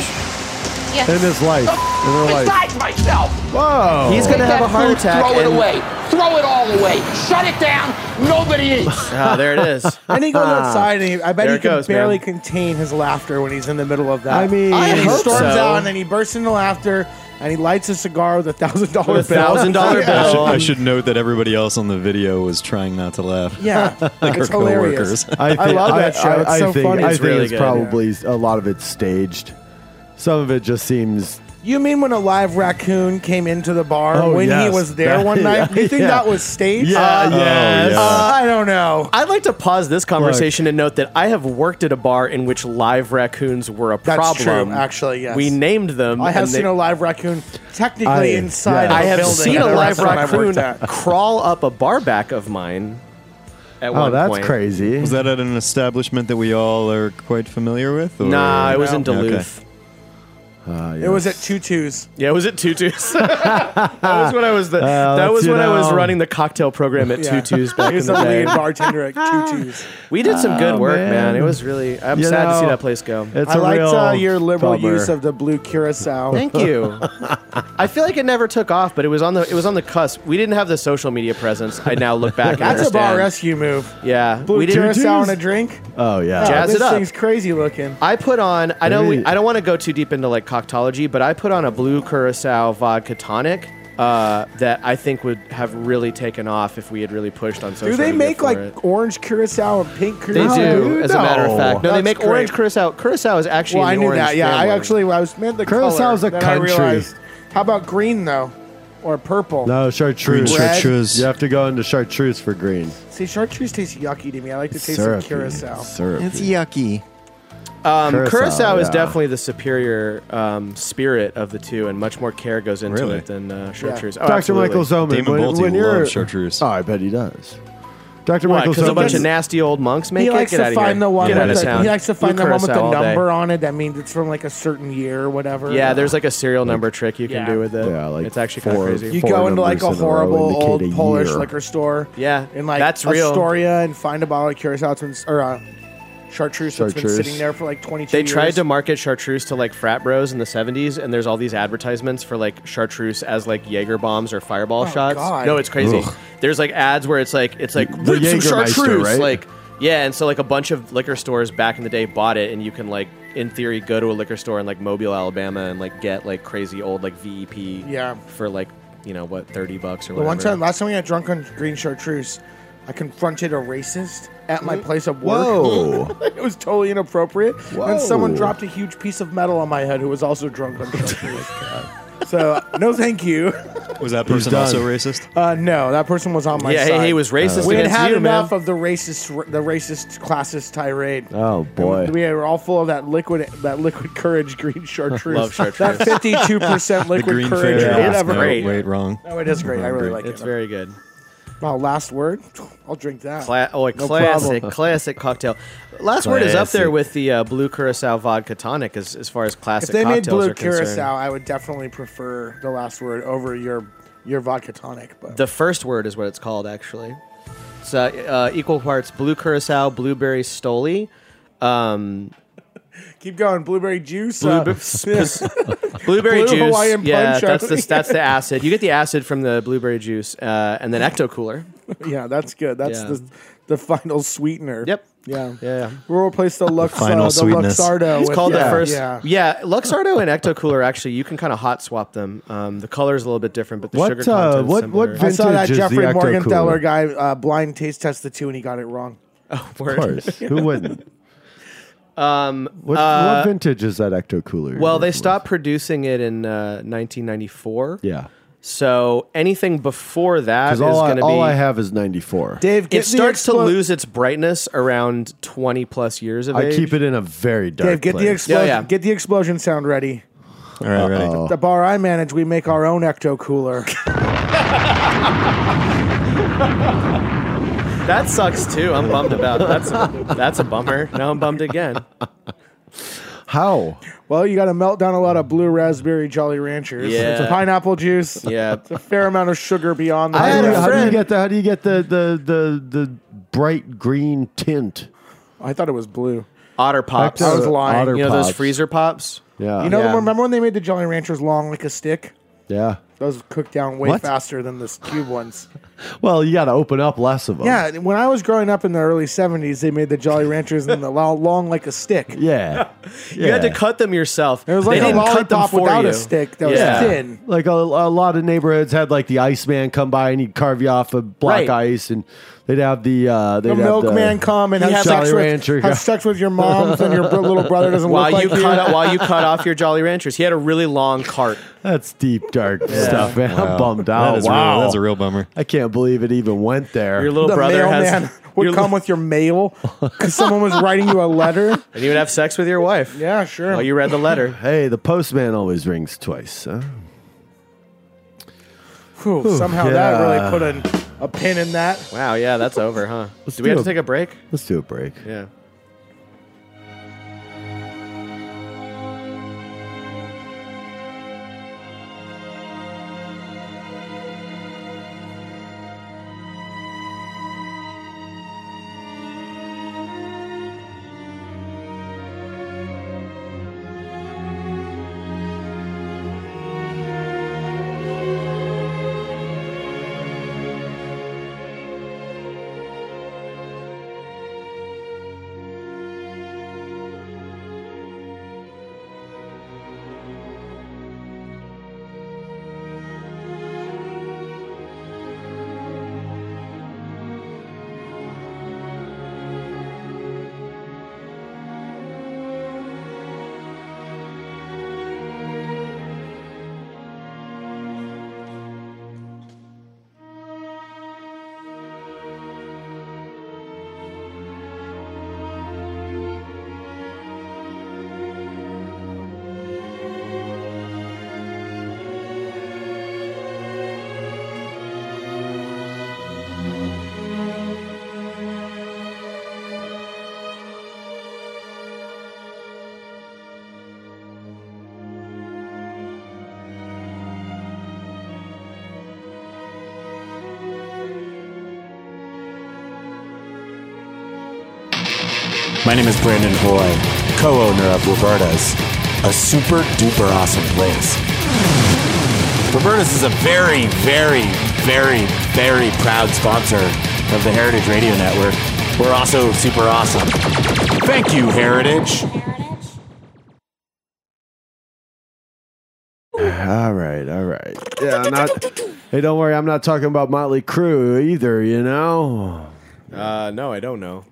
In his life. In her life. Besides myself. Whoa. He's gonna Take have that a heart food, attack. Throw it and- away. Throw it all away. Shut it down. Nobody eats. Ah, there it is. And he goes outside, and he, I bet There he it can goes, barely man. contain his laughter when he's in the middle of that. I mean, I and he hope storms so. out, and then he bursts into laughter, and he lights a cigar with a thousand dollar With a bill. thousand dollar I should, bill. I should note that everybody else on the video was trying not to laugh. Yeah, Like it's our hilarious. coworkers. I, think, love that show. It's I so think, funny. I It's think really it's good, probably a lot of it's staged. Some of it just seems. You mean when a live raccoon came into the bar Oh, when he yes. was there That- one night? Do you think yeah. that was staged? Yeah, Uh, yes. yeah. uh, I don't know. I'd like to pause this conversation and note that I have worked at a bar in which live raccoons were a That's problem. true, actually, yes. We named them. I have and seen they- a live raccoon technically I- inside yeah. of I a have building seen at a the live restaurant I've worked raccoon at. crawl up a bar back of mine. At Oh, one that's point. crazy. Was that at an establishment that we all are quite familiar with? Or? Nah, it was in Okay. Duluth. Uh, It was yes. at Tutu's. Yeah, it was at Tutu's. that was when I was the. Uh, that was let's when see I was now. running the cocktail program at Yeah. Tutu's back He in was the the day. lead bartender at Tutu's. We did some good Oh, work, man. man. It was really. I'm You sad to see know, that place go. It's I a liked real uh, your liberal bummer. use of the blue curacao. Thank you. I feel like it never took off, but it was on the it was on the cusp. We didn't have the social media presence. I now look back and That's a understand. bar rescue move. Yeah, Blue we didn't. curacao and a drink. Oh yeah. Oh, Jazz this it up. thing's crazy looking. I put on. I know. We, Maybe- I don't want to go too deep into like coctology, but I put on a blue curacao vodka tonic uh, that I think would have really taken off if we had really pushed on social. Do they media make for like it. orange curacao and pink They curacao? do, dude, as a matter of no. fact. No, they That's make great. orange curacao. Curacao is actually Well, in I the knew orange that. Yeah, I family. actually I was meant the Curaçao's color. a then country. I realized. How about green though, or purple? No, chartreuse. Green Red. chartreuse. You have to go into chartreuse for green. See, chartreuse tastes yucky to me. I like to taste Syrupy. of curacao. Syrupy. yucky. Um, Curacao, curacao is yeah. definitely the superior um, spirit of the two, and much more care goes into Really? it than uh, chartreuse. Oh, Doctor absolutely. Michael Zoman. Damon when, Bolte when you're, loves chartreuse. Oh, I bet he does. Doctor What? Michael Because a bunch Zoman. of nasty old monks make He it. likes Get to out of find here. the one Get out with of the, town. he likes to find Blue the one with the curacao all day. number on it. That means it's from like a certain year or whatever. Yeah, there's like a serial number trick you can Yeah. do with it. Yeah, like it's actually kind of four- crazy. You four go into like a numbers in a row horrible old indicate a Polish year. liquor store. Yeah, in like that's real. Astoria and find a bottle of curacao that's been, or uh, chartreuse that's been Chartreuse. sitting there for like twenty-two They years. tried to market chartreuse to like frat bros in the seventies, and there's all these advertisements for like chartreuse as like Jaeger bombs or fireball Oh, shots. God. No, it's crazy. Ugh. There's like ads where it's like it's like The "Whip some Jägermeister, chartreuse, right? like yeah, and so like a bunch of liquor stores back in the day bought it, and you can like in theory go to a liquor store in like Mobile, Alabama, and like get like crazy old like V E P Yeah. for like you know what thirty bucks or The whatever. one time, last time we got drunk on green chartreuse, I confronted a racist at my place of work. Whoa. It was totally inappropriate. Whoa. And someone dropped a huge piece of metal on my head who was also drunk on chartreuse. So no, thank you. Was that person done. also racist? Uh, no, that person was on my Yeah, side. he, he was racist We had against had you, enough man. of the racist, the racist classist tirade. Oh boy. And we were all full of that liquid, that liquid courage green chartreuse. Love chartreuse. That fifty-two percent The liquid green courage fairy. or Yeah, whatever. it's great. Wait, wrong. No, it is great. I really like It's it. very good. Wow, last word. I'll drink that. Cla- oh, a No classic, problem. classic cocktail. Last word is up there Classic. with the uh, Blue Curacao Vodka Tonic as, as far as If classic they made cocktails blue are concerned. curacao, I would definitely prefer the last word over your your vodka tonic. But The first word is what it's called, actually. It's uh, uh, equal parts Blue Curacao, Blueberry Stoli. Um, keep going. Blueberry juice. blue, uh, blueberry Blue juice. Hawaiian yeah, punch, that's are the we? that's the acid. You get the acid from the blueberry juice, uh, and then Ecto Cooler. yeah, that's good. That's Yeah. the the final sweetener. Yep. Yeah. Yeah. We'll replace the Lux, final uh, the sweetness. Luxardo. It's with, called yeah, the first. Yeah. Yeah. Luxardo and Ecto Cooler, actually, you can kind of hot swap them. Um, the color's a little bit different, but the What, sugar uh, content's what- similar. what I saw that Vintage is Jeffrey the Ecto Morgenthaler Cooler. guy uh, blind taste test the two, and he got it wrong. Oh, Of word. course. Who wouldn't? Um, What, uh, what vintage is that Ecto Cooler? you're well, they working with? stopped producing it in uh, nineteen ninety-four. Yeah. So anything before that is Because all, I, going to be. all I have is ninety-four. Dave, get it starts the to explo- lose its brightness around twenty plus years of I age. keep it in a very dark Dave, get the place. explosion. Yeah, yeah. Get the explosion sound ready. All right, ready. The bar I manage, we make our own Ecto Cooler. That sucks too. I'm bummed about that's a, that's a bummer. Now I'm bummed again. How? Well, you got to melt down a lot of blue raspberry Jolly Ranchers. Yeah. It's a pineapple juice. Yeah. It's a fair amount of sugar beyond I that. had How, a do you, how do you friend- get the how do you get the the the, the bright green tint? I thought it was blue. Otter Pops. I was lying. Otter You know those Pops. freezer pops? Yeah. You know, Yeah. remember when they made the Jolly Ranchers long like a stick? Yeah. Those cook down way What? faster than the cube ones. Well, you got to open up less of them. Yeah, when I was growing up in the early seventies, they made the Jolly Ranchers in the lo- long like a stick. Yeah. You had to cut them yourself. It was they like a didn't cut them lollipop for without you. a stick that was Yeah. thin. Like a, a lot of neighborhoods had like the Iceman come by and he'd carve you off a block Right. ice, and they'd have the uh, they'd The have milkman the, come and He have had sex, Jolly with, Rancher. have sex with your moms and your br- little brother doesn't While look you like cut you. while you cut off your Jolly Ranchers, he had a really long cart. That's deep dark stuff, man. I'm Wow. bummed That out. is Wow, real, that's a real bummer. I can't believe it even went there. Your little The brother mailman has would your come li- with your mail because someone was writing you a letter. and you would have sex with your wife. Yeah, sure. While you read the letter. Hey, the postman always rings twice. Huh? Whew, somehow that yeah. really put an, a pin in that. Wow, yeah, that's over, huh? Let's do we have do to a- take a break? Let's do a break. Yeah. My name is Brandon Hoy, co-owner of Roberta's, a super duper awesome place. Roberta's is a very, very, very, very proud sponsor of the Heritage Radio Network. We're also super awesome. Thank you, Heritage. All right, all right. Yeah, I'm not. Hey, don't worry. I'm not talking about Motley Crue either. You know. Uh, no, I don't know.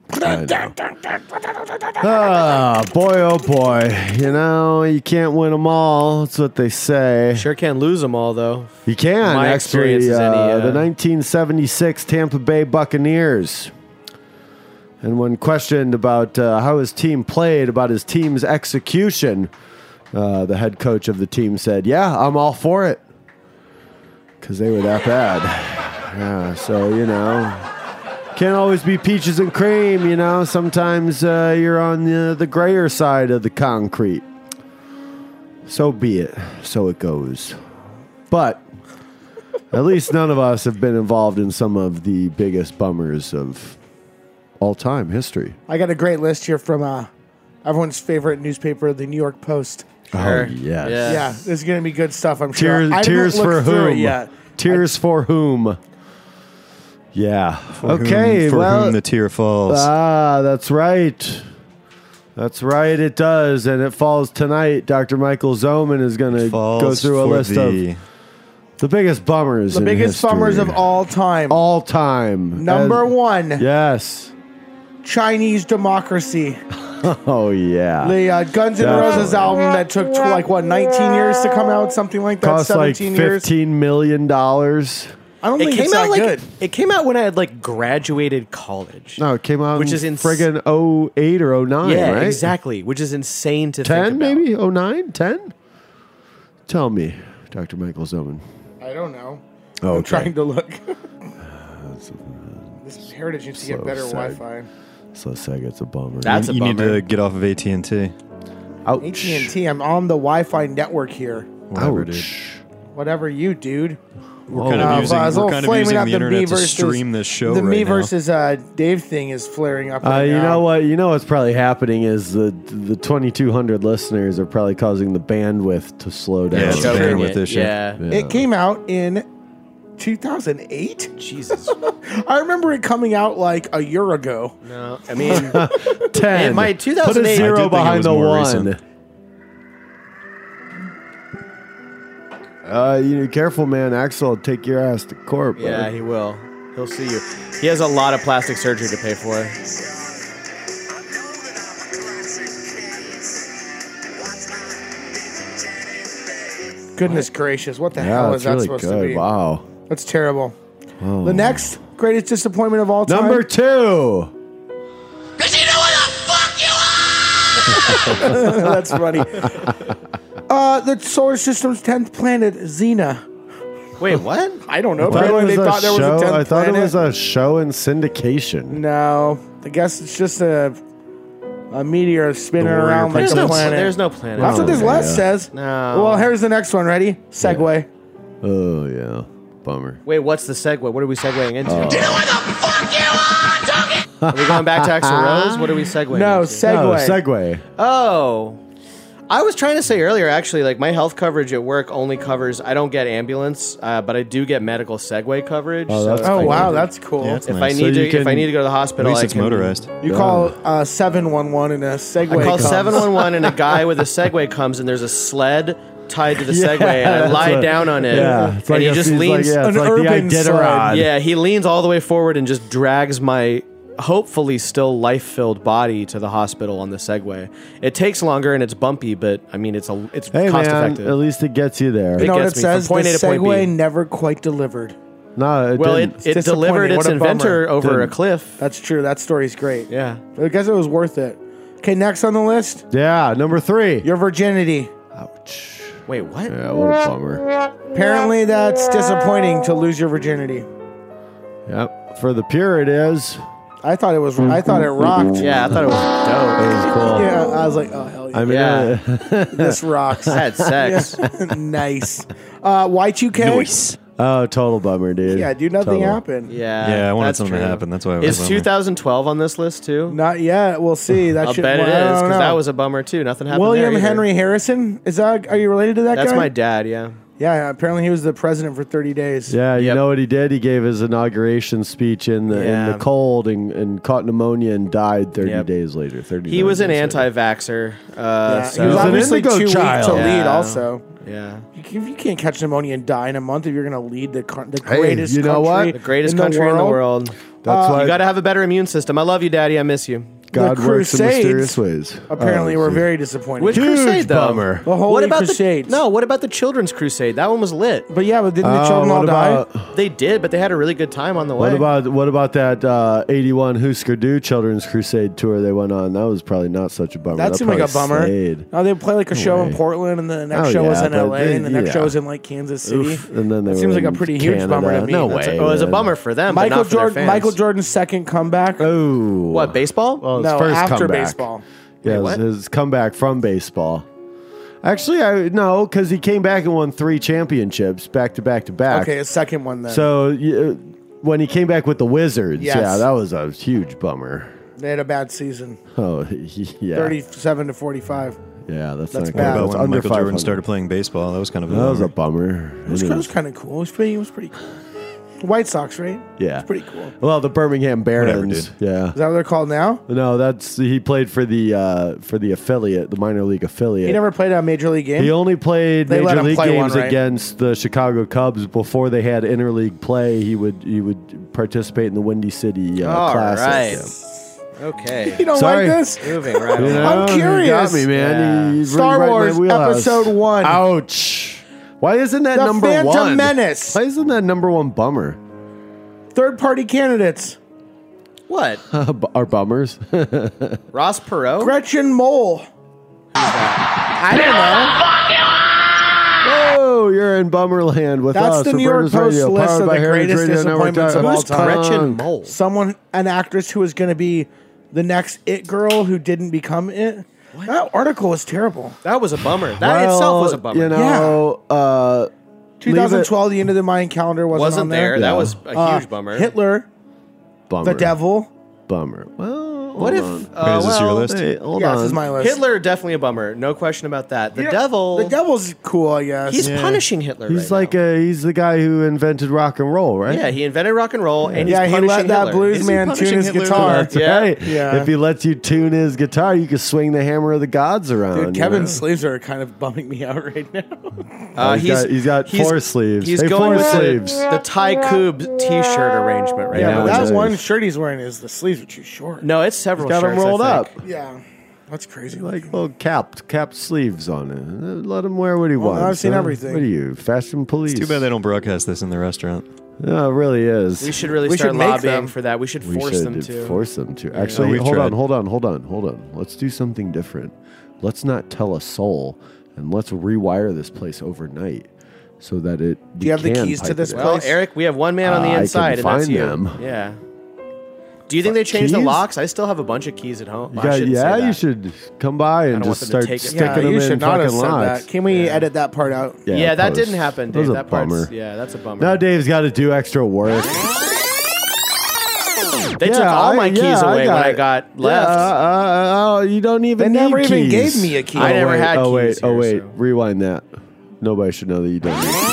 Ah, boy, oh boy. You know, you can't win them all. That's what they say. Sure can't lose them all, though. You can, My experience actually. is any, Uh, uh, the nineteen seventy-six Tampa Bay Buccaneers. And when questioned about uh, how his team played, about his team's execution, uh, the head coach of the team said, yeah, I'm all for it. Because they were that bad. Yeah, so, you know, can't always be peaches and cream, you know. Sometimes uh, you're on the, the grayer side of the concrete. So be it. So it goes. But at least none of us have been involved in some of the biggest bummers of all-time history. I got a great list here from uh, everyone's favorite newspaper, the New York Post. Oh, yes. Yeah. Yeah, this is going to be good stuff, I'm sure. Tears, I didn't tears look for through it whom? yet. Tears for whom? Yeah. For okay, whom, for well, whom the tear falls. ah, that's right. That's right, it does. And it falls tonight. Doctor Michael Zoman is going to Falls go through a for list thee. of the biggest bummers The in biggest history. bummers of all time. All time. Number As- one, Yes. Chinese Democracy. Oh, yeah. The uh, Guns N' Definitely. Roses album that took, tw- like, what, nineteen years to come out? Something like that? Cost like seventeen years? fifteen million dollars. I don't It think came it's out that like good. it came out when I had like graduated college. No, it came out Which in is ins- friggin' oh eight or oh nine, yeah, right? exactly. Which is insane to ten, think about. maybe? oh nine? ten? Tell me, Doctor Michael Zoman. I don't know. Oh, I'm okay. trying to look. This Heritage needs to get So better sad. Wi-Fi. So Sega, a bummer. That's a you need bummer. to get off of A T and T. Ouch. A T and T, I'm on the Wi-Fi network here. Whatever, dude. Ouch. Whatever you, dude. We're kind Uh, of using, I was we're all kind of flaming using out the the internet me to versus- stream this show The right me now. versus uh, Dave thing is flaring up Uh, right you now. know what? You know what's probably happening is the the twenty-two hundred listeners are probably causing the bandwidth to slow down. Yeah, it's Choking bandwidth it, issue. Yeah. Yeah. It came out in two thousand eight. Jesus. I remember it coming out like a year ago. No, I mean, ten. in my Put two thousand eight, a I zero did think it behind was the more one. recent. Uh, you know, careful, man. Axel will take your ass to court. yeah, bud. he will. He'll see you. He has a lot of plastic surgery to pay for. Goodness gracious, what the yeah, hell that's is that really supposed good. to be? Wow. That's terrible. The next greatest disappointment of all time. Number two. That's funny. Uh, the solar system's tenth planet, Xena. Wait, what? I don't know. I thought, it Apparently was they a thought there was show. a tenth I thought planet. it was a show in syndication. No, I guess it's just a a meteor spinning Warrior around like There's a no, planet. there's no planet. That's what this Oh, list yeah. says. No. Well, here's the next one. Ready? Segway. Oh yeah, bummer. Wait, what's the segue? What are we segueing into? Oh. Are we going back to Axl Rose? What are we segueing No, into? Segway. No, Segway. Oh. I was trying to say earlier, actually, like my health coverage at work only covers, I don't get ambulance, uh, but I do get medical Segway coverage. Oh, so that's if Oh I wow, need to- that's cool. Yeah, it's If nice. I So need to, you if I can- need to go to the At hospital, least I it's can, motorized. You call uh, seven one one and a Segway I call comes. seven one one and a guy with a Segway comes and there's a sled tied to the Yeah, Segway and I that's lie what- down on it. Yeah, it's and like he a- just he's leans. Like, yeah, it's An like urban the sled. Iditarod. Yeah, he leans all the way forward and just drags my hopefully still life-filled body to the hospital on the Segway. It takes longer and it's bumpy, but I mean it's a it's Hey cost man, effective. at least it gets you there. You know what gets it me from says? point the A to point B. Segway never quite delivered. No, it well, didn't. it, it delivered disappointing. its What a inventor bummer. over a Didn't. cliff. That's true. That story's great. Yeah. I guess it was worth it. Okay, next on the list, yeah, number three. your virginity. Ouch. Wait, what? Yeah, what a bummer. Apparently, that's disappointing to lose your virginity. Yep. For the pure, it is. I thought it was. I thought it rocked. Yeah, I thought it was dope. It was cool. Yeah, I was like, oh hell yeah, I mean, Yeah. uh, this rocks. I had sex. Yeah. Nice. Uh, Y two K. oh, total bummer, dude. Yeah, dude, nothing Total. happened. Yeah. Yeah, I wanted that's something true. to happen. That's why I was Is twenty twelve on this list too? Not yet. We'll see. That I'll should. bet it well, I is don't because know. that was a bummer too. Nothing happened. William there either. Henry Harrison. Is that? Are you related to that That's guy? my dad. Yeah. Yeah. Apparently, he was the president for thirty days. Yeah, you Yep. know what he did? He gave his inauguration speech in the in Yeah. the cold and, and caught pneumonia and died thirty Yep. days later. Thirty. He was an days later. anti-vaxxer. Uh, Yeah, so he was He was an obviously indigo too child. weak to lead. Yeah. Also, yeah. you, can, you can't catch pneumonia and die in a month if you're going to lead the coun- the Hey, greatest you know country what? The greatest in the country in the world. world. That's Uh, why You got to have a better immune system. I love you, Daddy. I miss you. God the works in Crusades mysterious ways. Apparently, Oh, were see. very disappointing. Which Huge crusade, though? bummer. The Holy what about Crusades. The, no, what about the Children's Crusade? That one was lit. But yeah, but didn't the Uh, children all what die? about They did, but they had a really good time on the way. what about what about that uh, eighty-one Husker Du Children's Crusade tour they went on? That was probably not such a bummer. That seemed like a probably bummer. stayed. No, they play like a show in way. Portland, and the next Oh, show was yeah, in but L A, they- and the next yeah. show was in like Kansas City. Oof, and then they that were seems like a in pretty huge bummer to Canada. me. No That's way. a- Oh, it was a man. bummer for them, but Michael not for their Jordan, fans. Michael Jordan's second comeback. Oh, What, baseball? Well, his no, first after comeback. baseball. Yeah, Wait, his, his comeback from baseball. Actually, I no, because he came back and won three championships back to back to back. Okay, his second one then. So uh, when he came back with the Wizards, Yes. yeah, that was a huge bummer. they had a bad season, Oh, yeah, thirty-seven to forty-five. yeah, that's, That's not bad. good. About That's when under Michael five Jordan hundred. started playing baseball, that was kind of a That was a bummer. bummer. It was, It it was- was kind of cool. It was pretty. It was pretty cool. White Sox, right? yeah, It's pretty cool. Well, the Birmingham Barons. dude. Yeah. Is that what they're called now? No, that's he played for the uh, for the affiliate, the minor league affiliate. He never played a major league game. He only played They let major him league play games one, right? against the Chicago Cubs before they had interleague play. He would he would participate in the Windy City uh, All Classic. right. Okay. you don't Sorry. like this? Moving right You along. know, I'm you curious. got me, man. Yeah. You- Star right in my Wars wheelhouse. Episode One. Ouch. Why isn't that The number Phantom one? Menace. Why isn't that number one bummer? Third party candidates: What? Are bummers? Ross Perot? Gretchen Mole. I don't know. Oh, you're in Bummerland with That's us. the New York Roberta's Post Radio, list powered of by the Heritage greatest Radio Network. disappointments of all Who's time. Gretchen Mole. Someone, an actress who was going to be the next It girl who didn't become It. That article was terrible. That was a bummer. That Well, itself was a bummer. You know, uh, twenty twelve, the end of the Mayan calendar wasn't, Wasn't on there. there. That Yeah. was a Uh, huge bummer. Hitler, bummer. the devil. Bummer. Well, What if? hold on. Uh, Wait, is this your well, list? Hey, hold yeah, on. this is my list. Hitler definitely a bummer. No question about that. The You know, devil. The devil's cool, I guess. He's Yeah. punishing Hitler. He's right like now. a, he's the guy who invented rock and roll, right? Yeah, he invented rock and roll, and yeah, he's he punishing let that Hitler. blues Is he man tune punishing his Hitler guitar. That's Yeah. right. Yeah. If he lets you tune his guitar, you can swing the hammer of the gods around. Dude, you Kevin's know? sleeves are kind of bumming me out right now. Uh, he's got- he's got four sleeves. He's Hey, going four with sleeves. The, the Ty Coob T-shirt arrangement right yeah, now. but which that is- one shirt he's wearing is the sleeves are too short. No, it's several. He's got 'em shirts, I rolled think. up. Yeah, that's crazy. Like well, capped, capped sleeves on it. Let him wear what he Well, wants. I've seen huh? everything. What are you, fashion police? It's too bad they don't broadcast this in the restaurant. No, it really is. We should really We start should make lobbying them. for that. We should We force should them to. force them to. Actually, we've hold on, tried. hold on, hold on, hold on. Let's do something different. Let's not tell a soul, and let's rewire this place overnight so that it. Do you have the keys to this Well, place? Eric, we have one man on the Uh, I can inside, and that's find you. them. Yeah. Do you think they changed the Keys? locks? I still have a bunch of keys at home. You I got, shouldn't yeah, say you that. should come by and don't want just them to start take it. sticking yeah, them you in should not have fucking said locks. that. Can we edit that part out? Yeah, that post. didn't happen, That was Dave. a That part's bummer. yeah, that's a bummer. Now Dave's got to do extra work. They took Yeah, all my I- keys yeah, I away when got I it. got Yeah, left. uh, uh, you don't even. They never need even keys. gave me a key. I Oh, never wait, had Oh wait! keys Oh here, wait! so- Rewind that. Nobody should know that you don't need keys.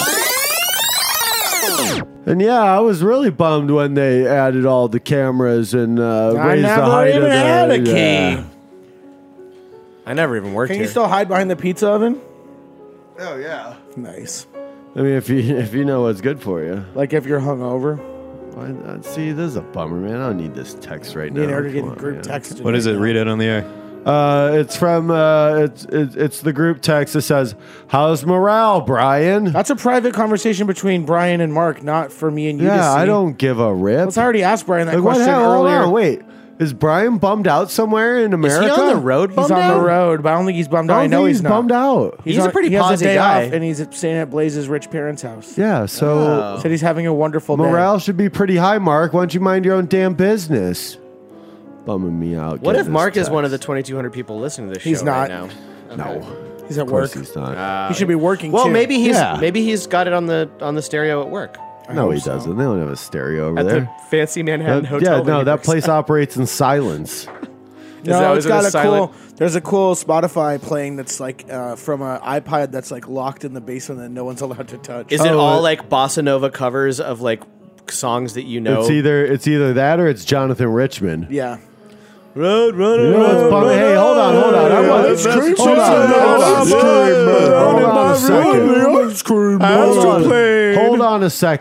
And yeah, I was really bummed when they added all the cameras and uh, I raised the never height even of the. had a key. yeah. I never even worked Can here. you still hide behind the pizza oven? Oh yeah. Nice. I mean, if you if you know what's good for you. Like if you're hungover. Why not? See, this is a bummer, man. I don't need this text right Me now. and Eric are Come getting on, group man. texted. What is it? Read it on the air. Uh, it's from uh, it's, it's it's the group text that says, "How's morale, Brian?" That's a private conversation between Brian and Mark, not for me and you to see. Yeah, I don't give a rip. Let's already ask Brian that Like, what question hell? Hold earlier. on, wait. Is Brian bummed out somewhere in Is America? he on the road? He's bummed on out? the road, but I don't think he's bummed I out. don't I know think he's, he's not. bummed out. He's a on- pretty he has posy day guy. off, and he's staying at Blaze's rich parents' house. Yeah, so Oh. Said he's having a wonderful day. morale should be pretty high, Mark. Why don't you mind your own damn business? Bumming me out. What getting if this Mark is text. one of the twenty-two hundred people listening to this He's show not. right now? No, He's at of course work. he's not. He should be working. Well, too. maybe he's Yeah. maybe he's got it on the on the stereo at work no, hope he so. doesn't. They don't have a stereo over at there. the fancy Manhattan That- hotel. yeah, that no, he that works place at. operates in silence. No, that- it's is it a got a silent- cool. There's a cool Spotify playing that's like uh, from an iPod that's like locked in the basement that no one's allowed to touch. Is it Oh, all uh, like bossa nova covers of like songs that you know? It's either it's either that or it's Jonathan Richman. yeah. Road runner. You know what's bumming? Hey, hold on, hold on. I want Ice cream hold on, man. hold on, Ice cream man. hold on a second. Ice cream Hold man. on, hold on a second.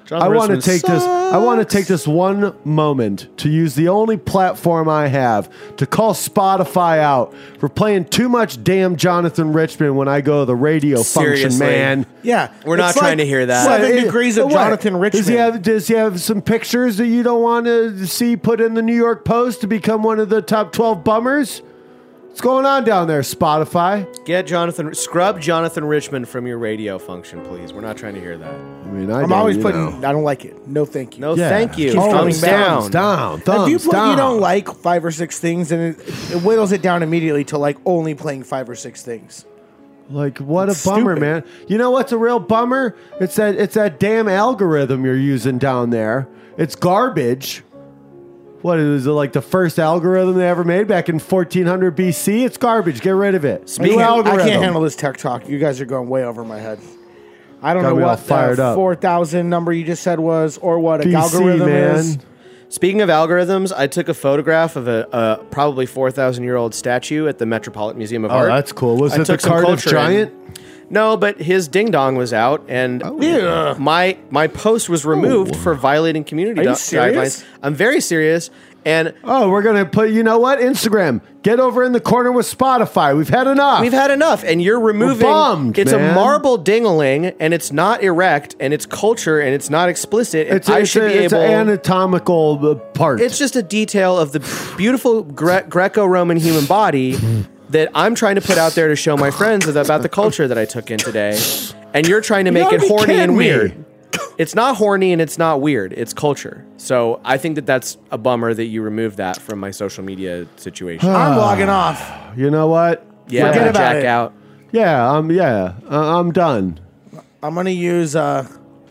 Jonathan I want to Richman take this. I want to take this one moment to use the only platform I have to call Spotify out for playing too much damn Jonathan Richman when I go to the radio function, Seriously. man. Yeah, We're not it's trying like to hear that. Seven What? degrees of What? Jonathan Richman. Does he have? Does he have some pictures that you don't want to see put in the New York Post to become one of the top twelve bummers? What's going on down there, Spotify? Get Jonathan, scrub Jonathan Richman from your radio function, please. We're not trying to hear that. I mean, I I'm don't, always you putting. know. I don't like it. No, thank you. No, Yeah. thank you. Keep Thumbs coming back. down. Thumbs down. Thumbs if you put down. you don't like five or six things, and it, it whittles it down immediately to like only playing five or six things. Like, what a It's bummer, stupid. man. You know what's a real bummer? It's that it's that damn algorithm you're using down there. It's garbage. What is it, like the first algorithm they ever made back in fourteen hundred B C? It's garbage. Get rid of it. I New can't, I algorithm. can't handle this tech talk. You guys are going way over my head. I don't Got know me all what fired the up. four thousand number you just said was, or what a B C, algorithm man. is. Speaking of algorithms, I took a photograph of a, a probably four thousand year old statue at the Metropolitan Museum of Oh, Art. that's cool. Was I it the took some Cardiff culture in. Giant? No, but his ding dong was out, and Yeah. my my post was removed for violating community Are you do- serious? guidelines. I'm very serious, and Oh, we're gonna put. You know what? Instagram. Get over in the corner with Spotify. We've had enough. we've had enough. And you're removing. bummed, it's man. a marble ding-a-ling, and it's not erect, and it's culture, and it's not explicit. And It's, I it's should a, be it's able. an anatomical uh, part. It's just a detail of the beautiful Gre- Greco-Roman human body that I'm trying to put out there to show my friends about the culture that I took in today. And you're trying to make gotta it be horny kidding and me. weird. It's not horny and it's not weird. It's culture. So I think that that's a bummer that you removed that from my social media situation. I'm logging off. You know what? yeah, forget I'm about jack it. out. Yeah. Um. Yeah. Uh, I'm done. I'm gonna use uh,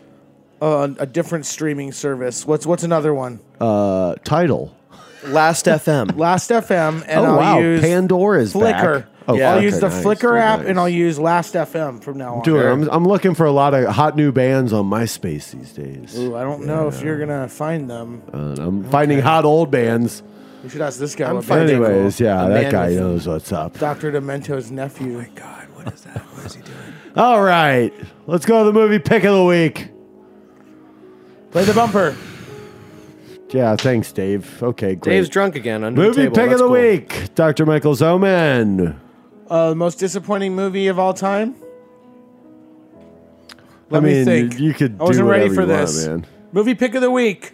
a, a different streaming service. What's what's another one? Uh. Title. Last F M. Last F M, and Oh, I'll wow. use Pandora's Flickr. back. Oh, Yeah. I'll Flickr, use the nice, Flickr very app, nice. and I'll use Last F M from now on. Dude, I'm, I'm looking for a lot of hot new bands on MySpace these days. Ooh, I don't know if you're gonna find them. Uh, I'm finding hot old bands. You should ask this guy. I'm what finding- band Anyways, yeah, A that man guy with- knows what's up. Doctor Demento's nephew. God, what is that? What is he doing? All right, let's go to the movie pick of the week. Play the bumper. Yeah, thanks, Dave. Okay, great. Dave's drunk again. Under movie the table. pick of That's the cool. week, Doctor Michael Zoman. Uh, the most disappointing movie of all time. Let I me mean, think. you could. I wasn't do ready whatever for you want, this. man. Movie pick of the week.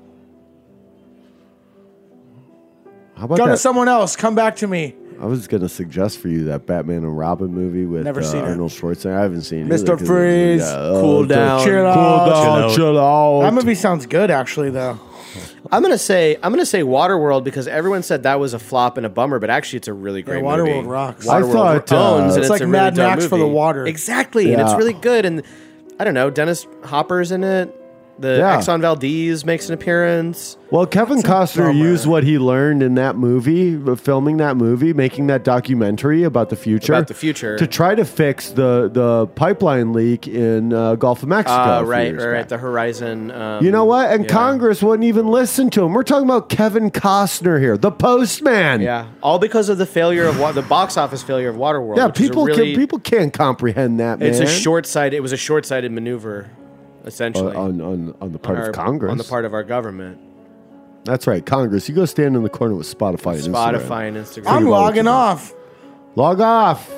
How about Go to that? someone else. Come back to me. I was going to suggest for you that Batman and Robin movie with Never uh, seen it. Arnold Schwarzenegger. I haven't seen it. Mister either 'cause Freeze. it's- yeah, Cool oh, down. Chill Cool out. down. Chill out. That movie sounds good, actually, though. I'm gonna say I'm gonna say Waterworld because everyone said that was a flop and a bummer, but actually it's a really great Yeah, movie. Waterworld rocks. I Waterworld thought, uh, owns, and It's like a Mad really dope Max for movie. the water. Exactly, and it's Yeah. really good. And I don't know, Dennis Hopper's in it. The Yeah. Exxon Valdez makes an appearance. Well, Kevin Costner bummer. used what he learned in that movie, uh, filming that movie, making that documentary about the future, About the future. to try to fix the the pipeline leak in uh, Gulf of Mexico. Uh, a few right, years right, right. back. The Horizon. Um, You know what? And yeah. Congress wouldn't even listen to him. We're talking about Kevin Costner here, the postman. Yeah, all because of the failure of wa- the box office failure of Waterworld. Yeah, which is a people really, can, people can't comprehend that, man. It's a short sighted. It was a short sighted maneuver, essentially, on, on on the part on of our- Congress. on the part of our government. That's right, Congress. You go stand in the corner with Spotify and Instagram. Spotify and Instagram. I'm well logging keep it. off. Log off.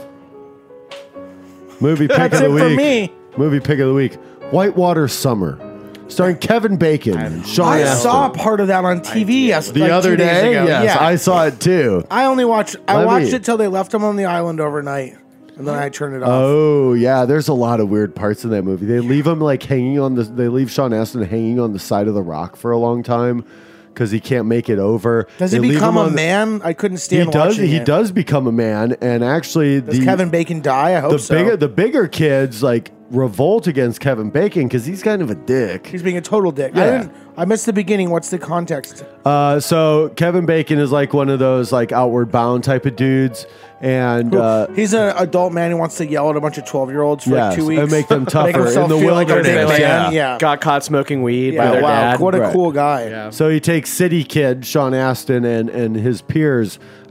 Movie pick That's of the it week. for me. Movie pick of the week. Whitewater Summer, starring Kevin Bacon and Sean I Astin. saw part of that on T V yes, the like other two days day. ago. Yes, yeah. I saw it too. I only watched. I Let watched me- it till they left him on the island overnight, and then I turned it off. Oh yeah, there's a lot of weird parts in that movie. They leave him like hanging on the. They leave Sean Astin hanging on the side of the rock for a long time because he can't make it over. Does he They leave become him a on the- man? I couldn't He stand does. watching He it. does become a man, and actually, Does the Kevin Bacon die? I hope the so. bigger the bigger kids like revolt against Kevin Bacon because he's kind of a dick. He's being a total dick. I Yeah. didn't. I missed the beginning. What's the context? Uh, so Kevin Bacon is like one of those like outward bound type of dudes, and uh, He's an adult man who wants to yell at a bunch of twelve year olds for Yes, like two weeks and make them tougher make himself in the feel like a big wilderness. man. Yeah. Yeah. Got caught smoking weed by Yeah, their wow, dad. what a Right. cool guy. Yeah. so he takes City Kid Sean Astin and and his peers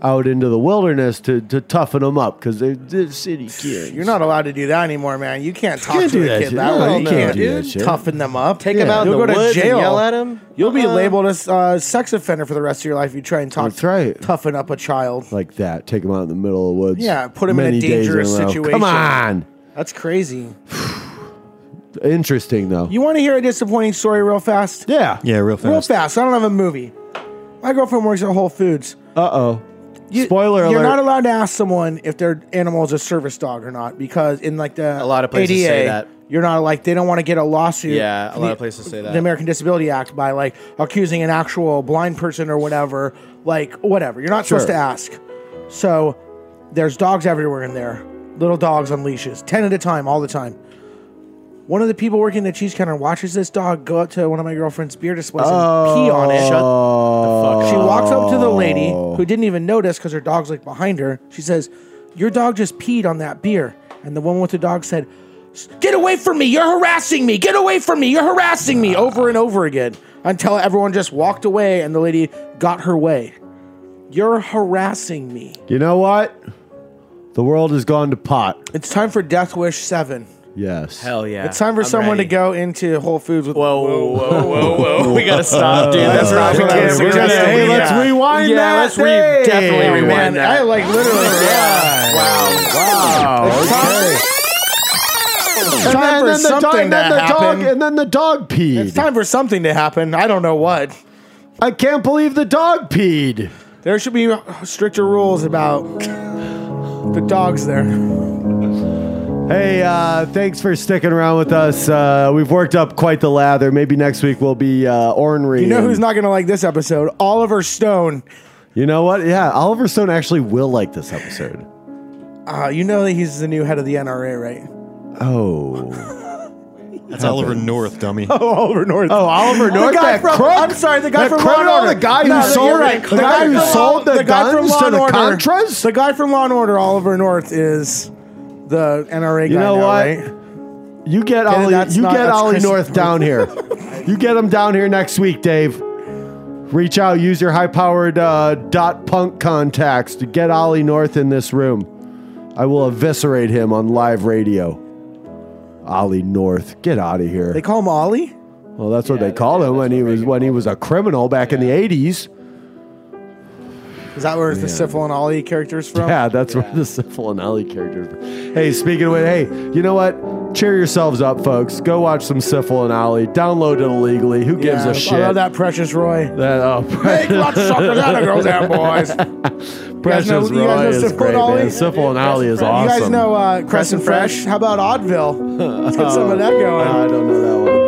out into the wilderness to, to toughen them up because they're, they're city kids. You're not allowed to do that anymore, man. You can't talk can't to do a that kid shit. that No, way. you You can't can't do that dude. shit. Toughen them up. Take him out in You'll the go to woods and jail. yell at him? You'll be Uh-uh. labeled as a uh, sex offender for the rest of your life if you try and talk. That's right. Toughen up a child. Like that. Take them out in the middle of the woods. Yeah, put 'em in a many days dangerous a row. situation. Come on. That's crazy. Interesting, though. You want to hear a disappointing story real fast? Yeah. Yeah, real fast. Real fast. I don't have a movie. My girlfriend works at Whole Foods. Uh-oh. You, Spoiler You're alert. not allowed to ask someone if their animal is a service dog or not because in like the A lot of places A D A, say that. You're not like they don't want to get a lawsuit. Yeah, a for lot the- of places say that. The American Disability Act by like accusing an actual blind person or whatever, like whatever. You're not supposed Sure. to ask. So there's dogs everywhere in there, little dogs on leashes, ten at a time, all the time. One of the people working the cheese counter watches this dog go up to one of my girlfriend's beer displays and pee on it. Shut the fuck She up. walks up to the lady who didn't even notice because her dog's like behind her. She says, "Your dog just peed on that beer." And the woman with the dog said, "Get away from me. You're harassing me. Get away from me. You're harassing me," over and over again until everyone just walked away and the lady got her way. You're harassing me. You know what? The world has gone to pot. It's time for Death Wish seven. Yes. Hell yeah. It's time for I'm someone ready. to go into Whole Foods with. Whoa, whoa, whoa, whoa, whoa. We gotta stop, dude. That's not We're we can't- we gonna- can't- hey, we- let's yeah. rewind Yeah, that. let's re- Hey, definitely rewind Man, that. I like literally. Yeah. Wow. Okay. It's time And for then the dog, something and to then the dog, happen. and then the dog peed. It's time for something to happen. I don't know what. I can't believe the dog peed. There should be stricter rules about the dogs there. Hey, uh, thanks for sticking around with us. Uh, we've worked up quite the lather. Maybe next week we'll be uh, ornery. You know and- who's not going to like this episode? Oliver Stone. You know what? Yeah, Oliver Stone actually will like this episode. Uh, you know that he's the new head of the N R A, right? Oh. That's Oliver North, dummy. Oh, Oliver North. Oh, Oliver The North, guy that from, crook? I'm sorry, the guy That from crook? Law and No, Order. the guy who No, sold- you're right. the guy who from sold Law- the guy from guns Law to and the Order. Contras? The guy from Law and Order, Oliver North, is the N R A guy You know now, what? right? You get Yeah, Ollie, that's you not- get that's Ollie Chris- North down here. You get him down here next week, Dave. Reach out, use your high-powered uh, dot punk contacts to get Ollie North in this room. I will eviscerate him on live radio. Ollie North, get out of here. They call him Ollie? Well, that's what they called him when he was when he was a criminal back in the eighties. Is that where the Syphil and Ollie character's from? Yeah, that's where the Syphil and Ollie characters. Hey, speaking of it, hey, you know what? Cheer yourselves up, folks. Go watch some Syphil and Ollie. Download it illegally. Who gives Yeah, a shit? I love that Precious Roy. That, oh, Make lots of suckers out of girls and boys. Precious you guys know, you Roy guys know is Syphil great, and Ollie? man. Syphil and Ollie is awesome. You guys know uh, Crescent Fresh? How about Oddville? Let's get some of that going. I don't know that one.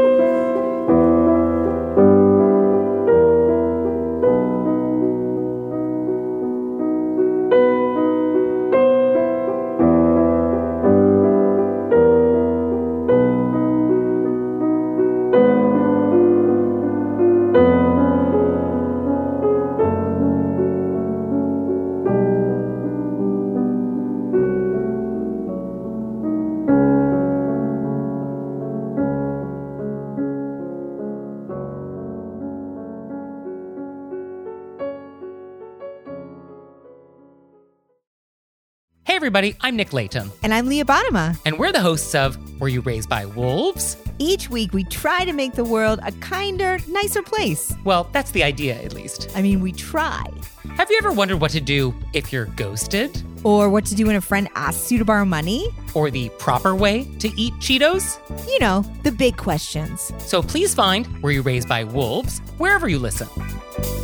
Hey everybody, I'm Nick Latham. And I'm Leah Bottima. And we're the hosts of Were You Raised by Wolves? Each week we try to make the world a kinder, nicer place. Well, that's the idea at least. I mean, we try. Have you ever wondered what to do if you're ghosted? Or what to do when a friend asks you to borrow money? Or the proper way to eat Cheetos? You know, the big questions. So please find Were You Raised by Wolves wherever you listen.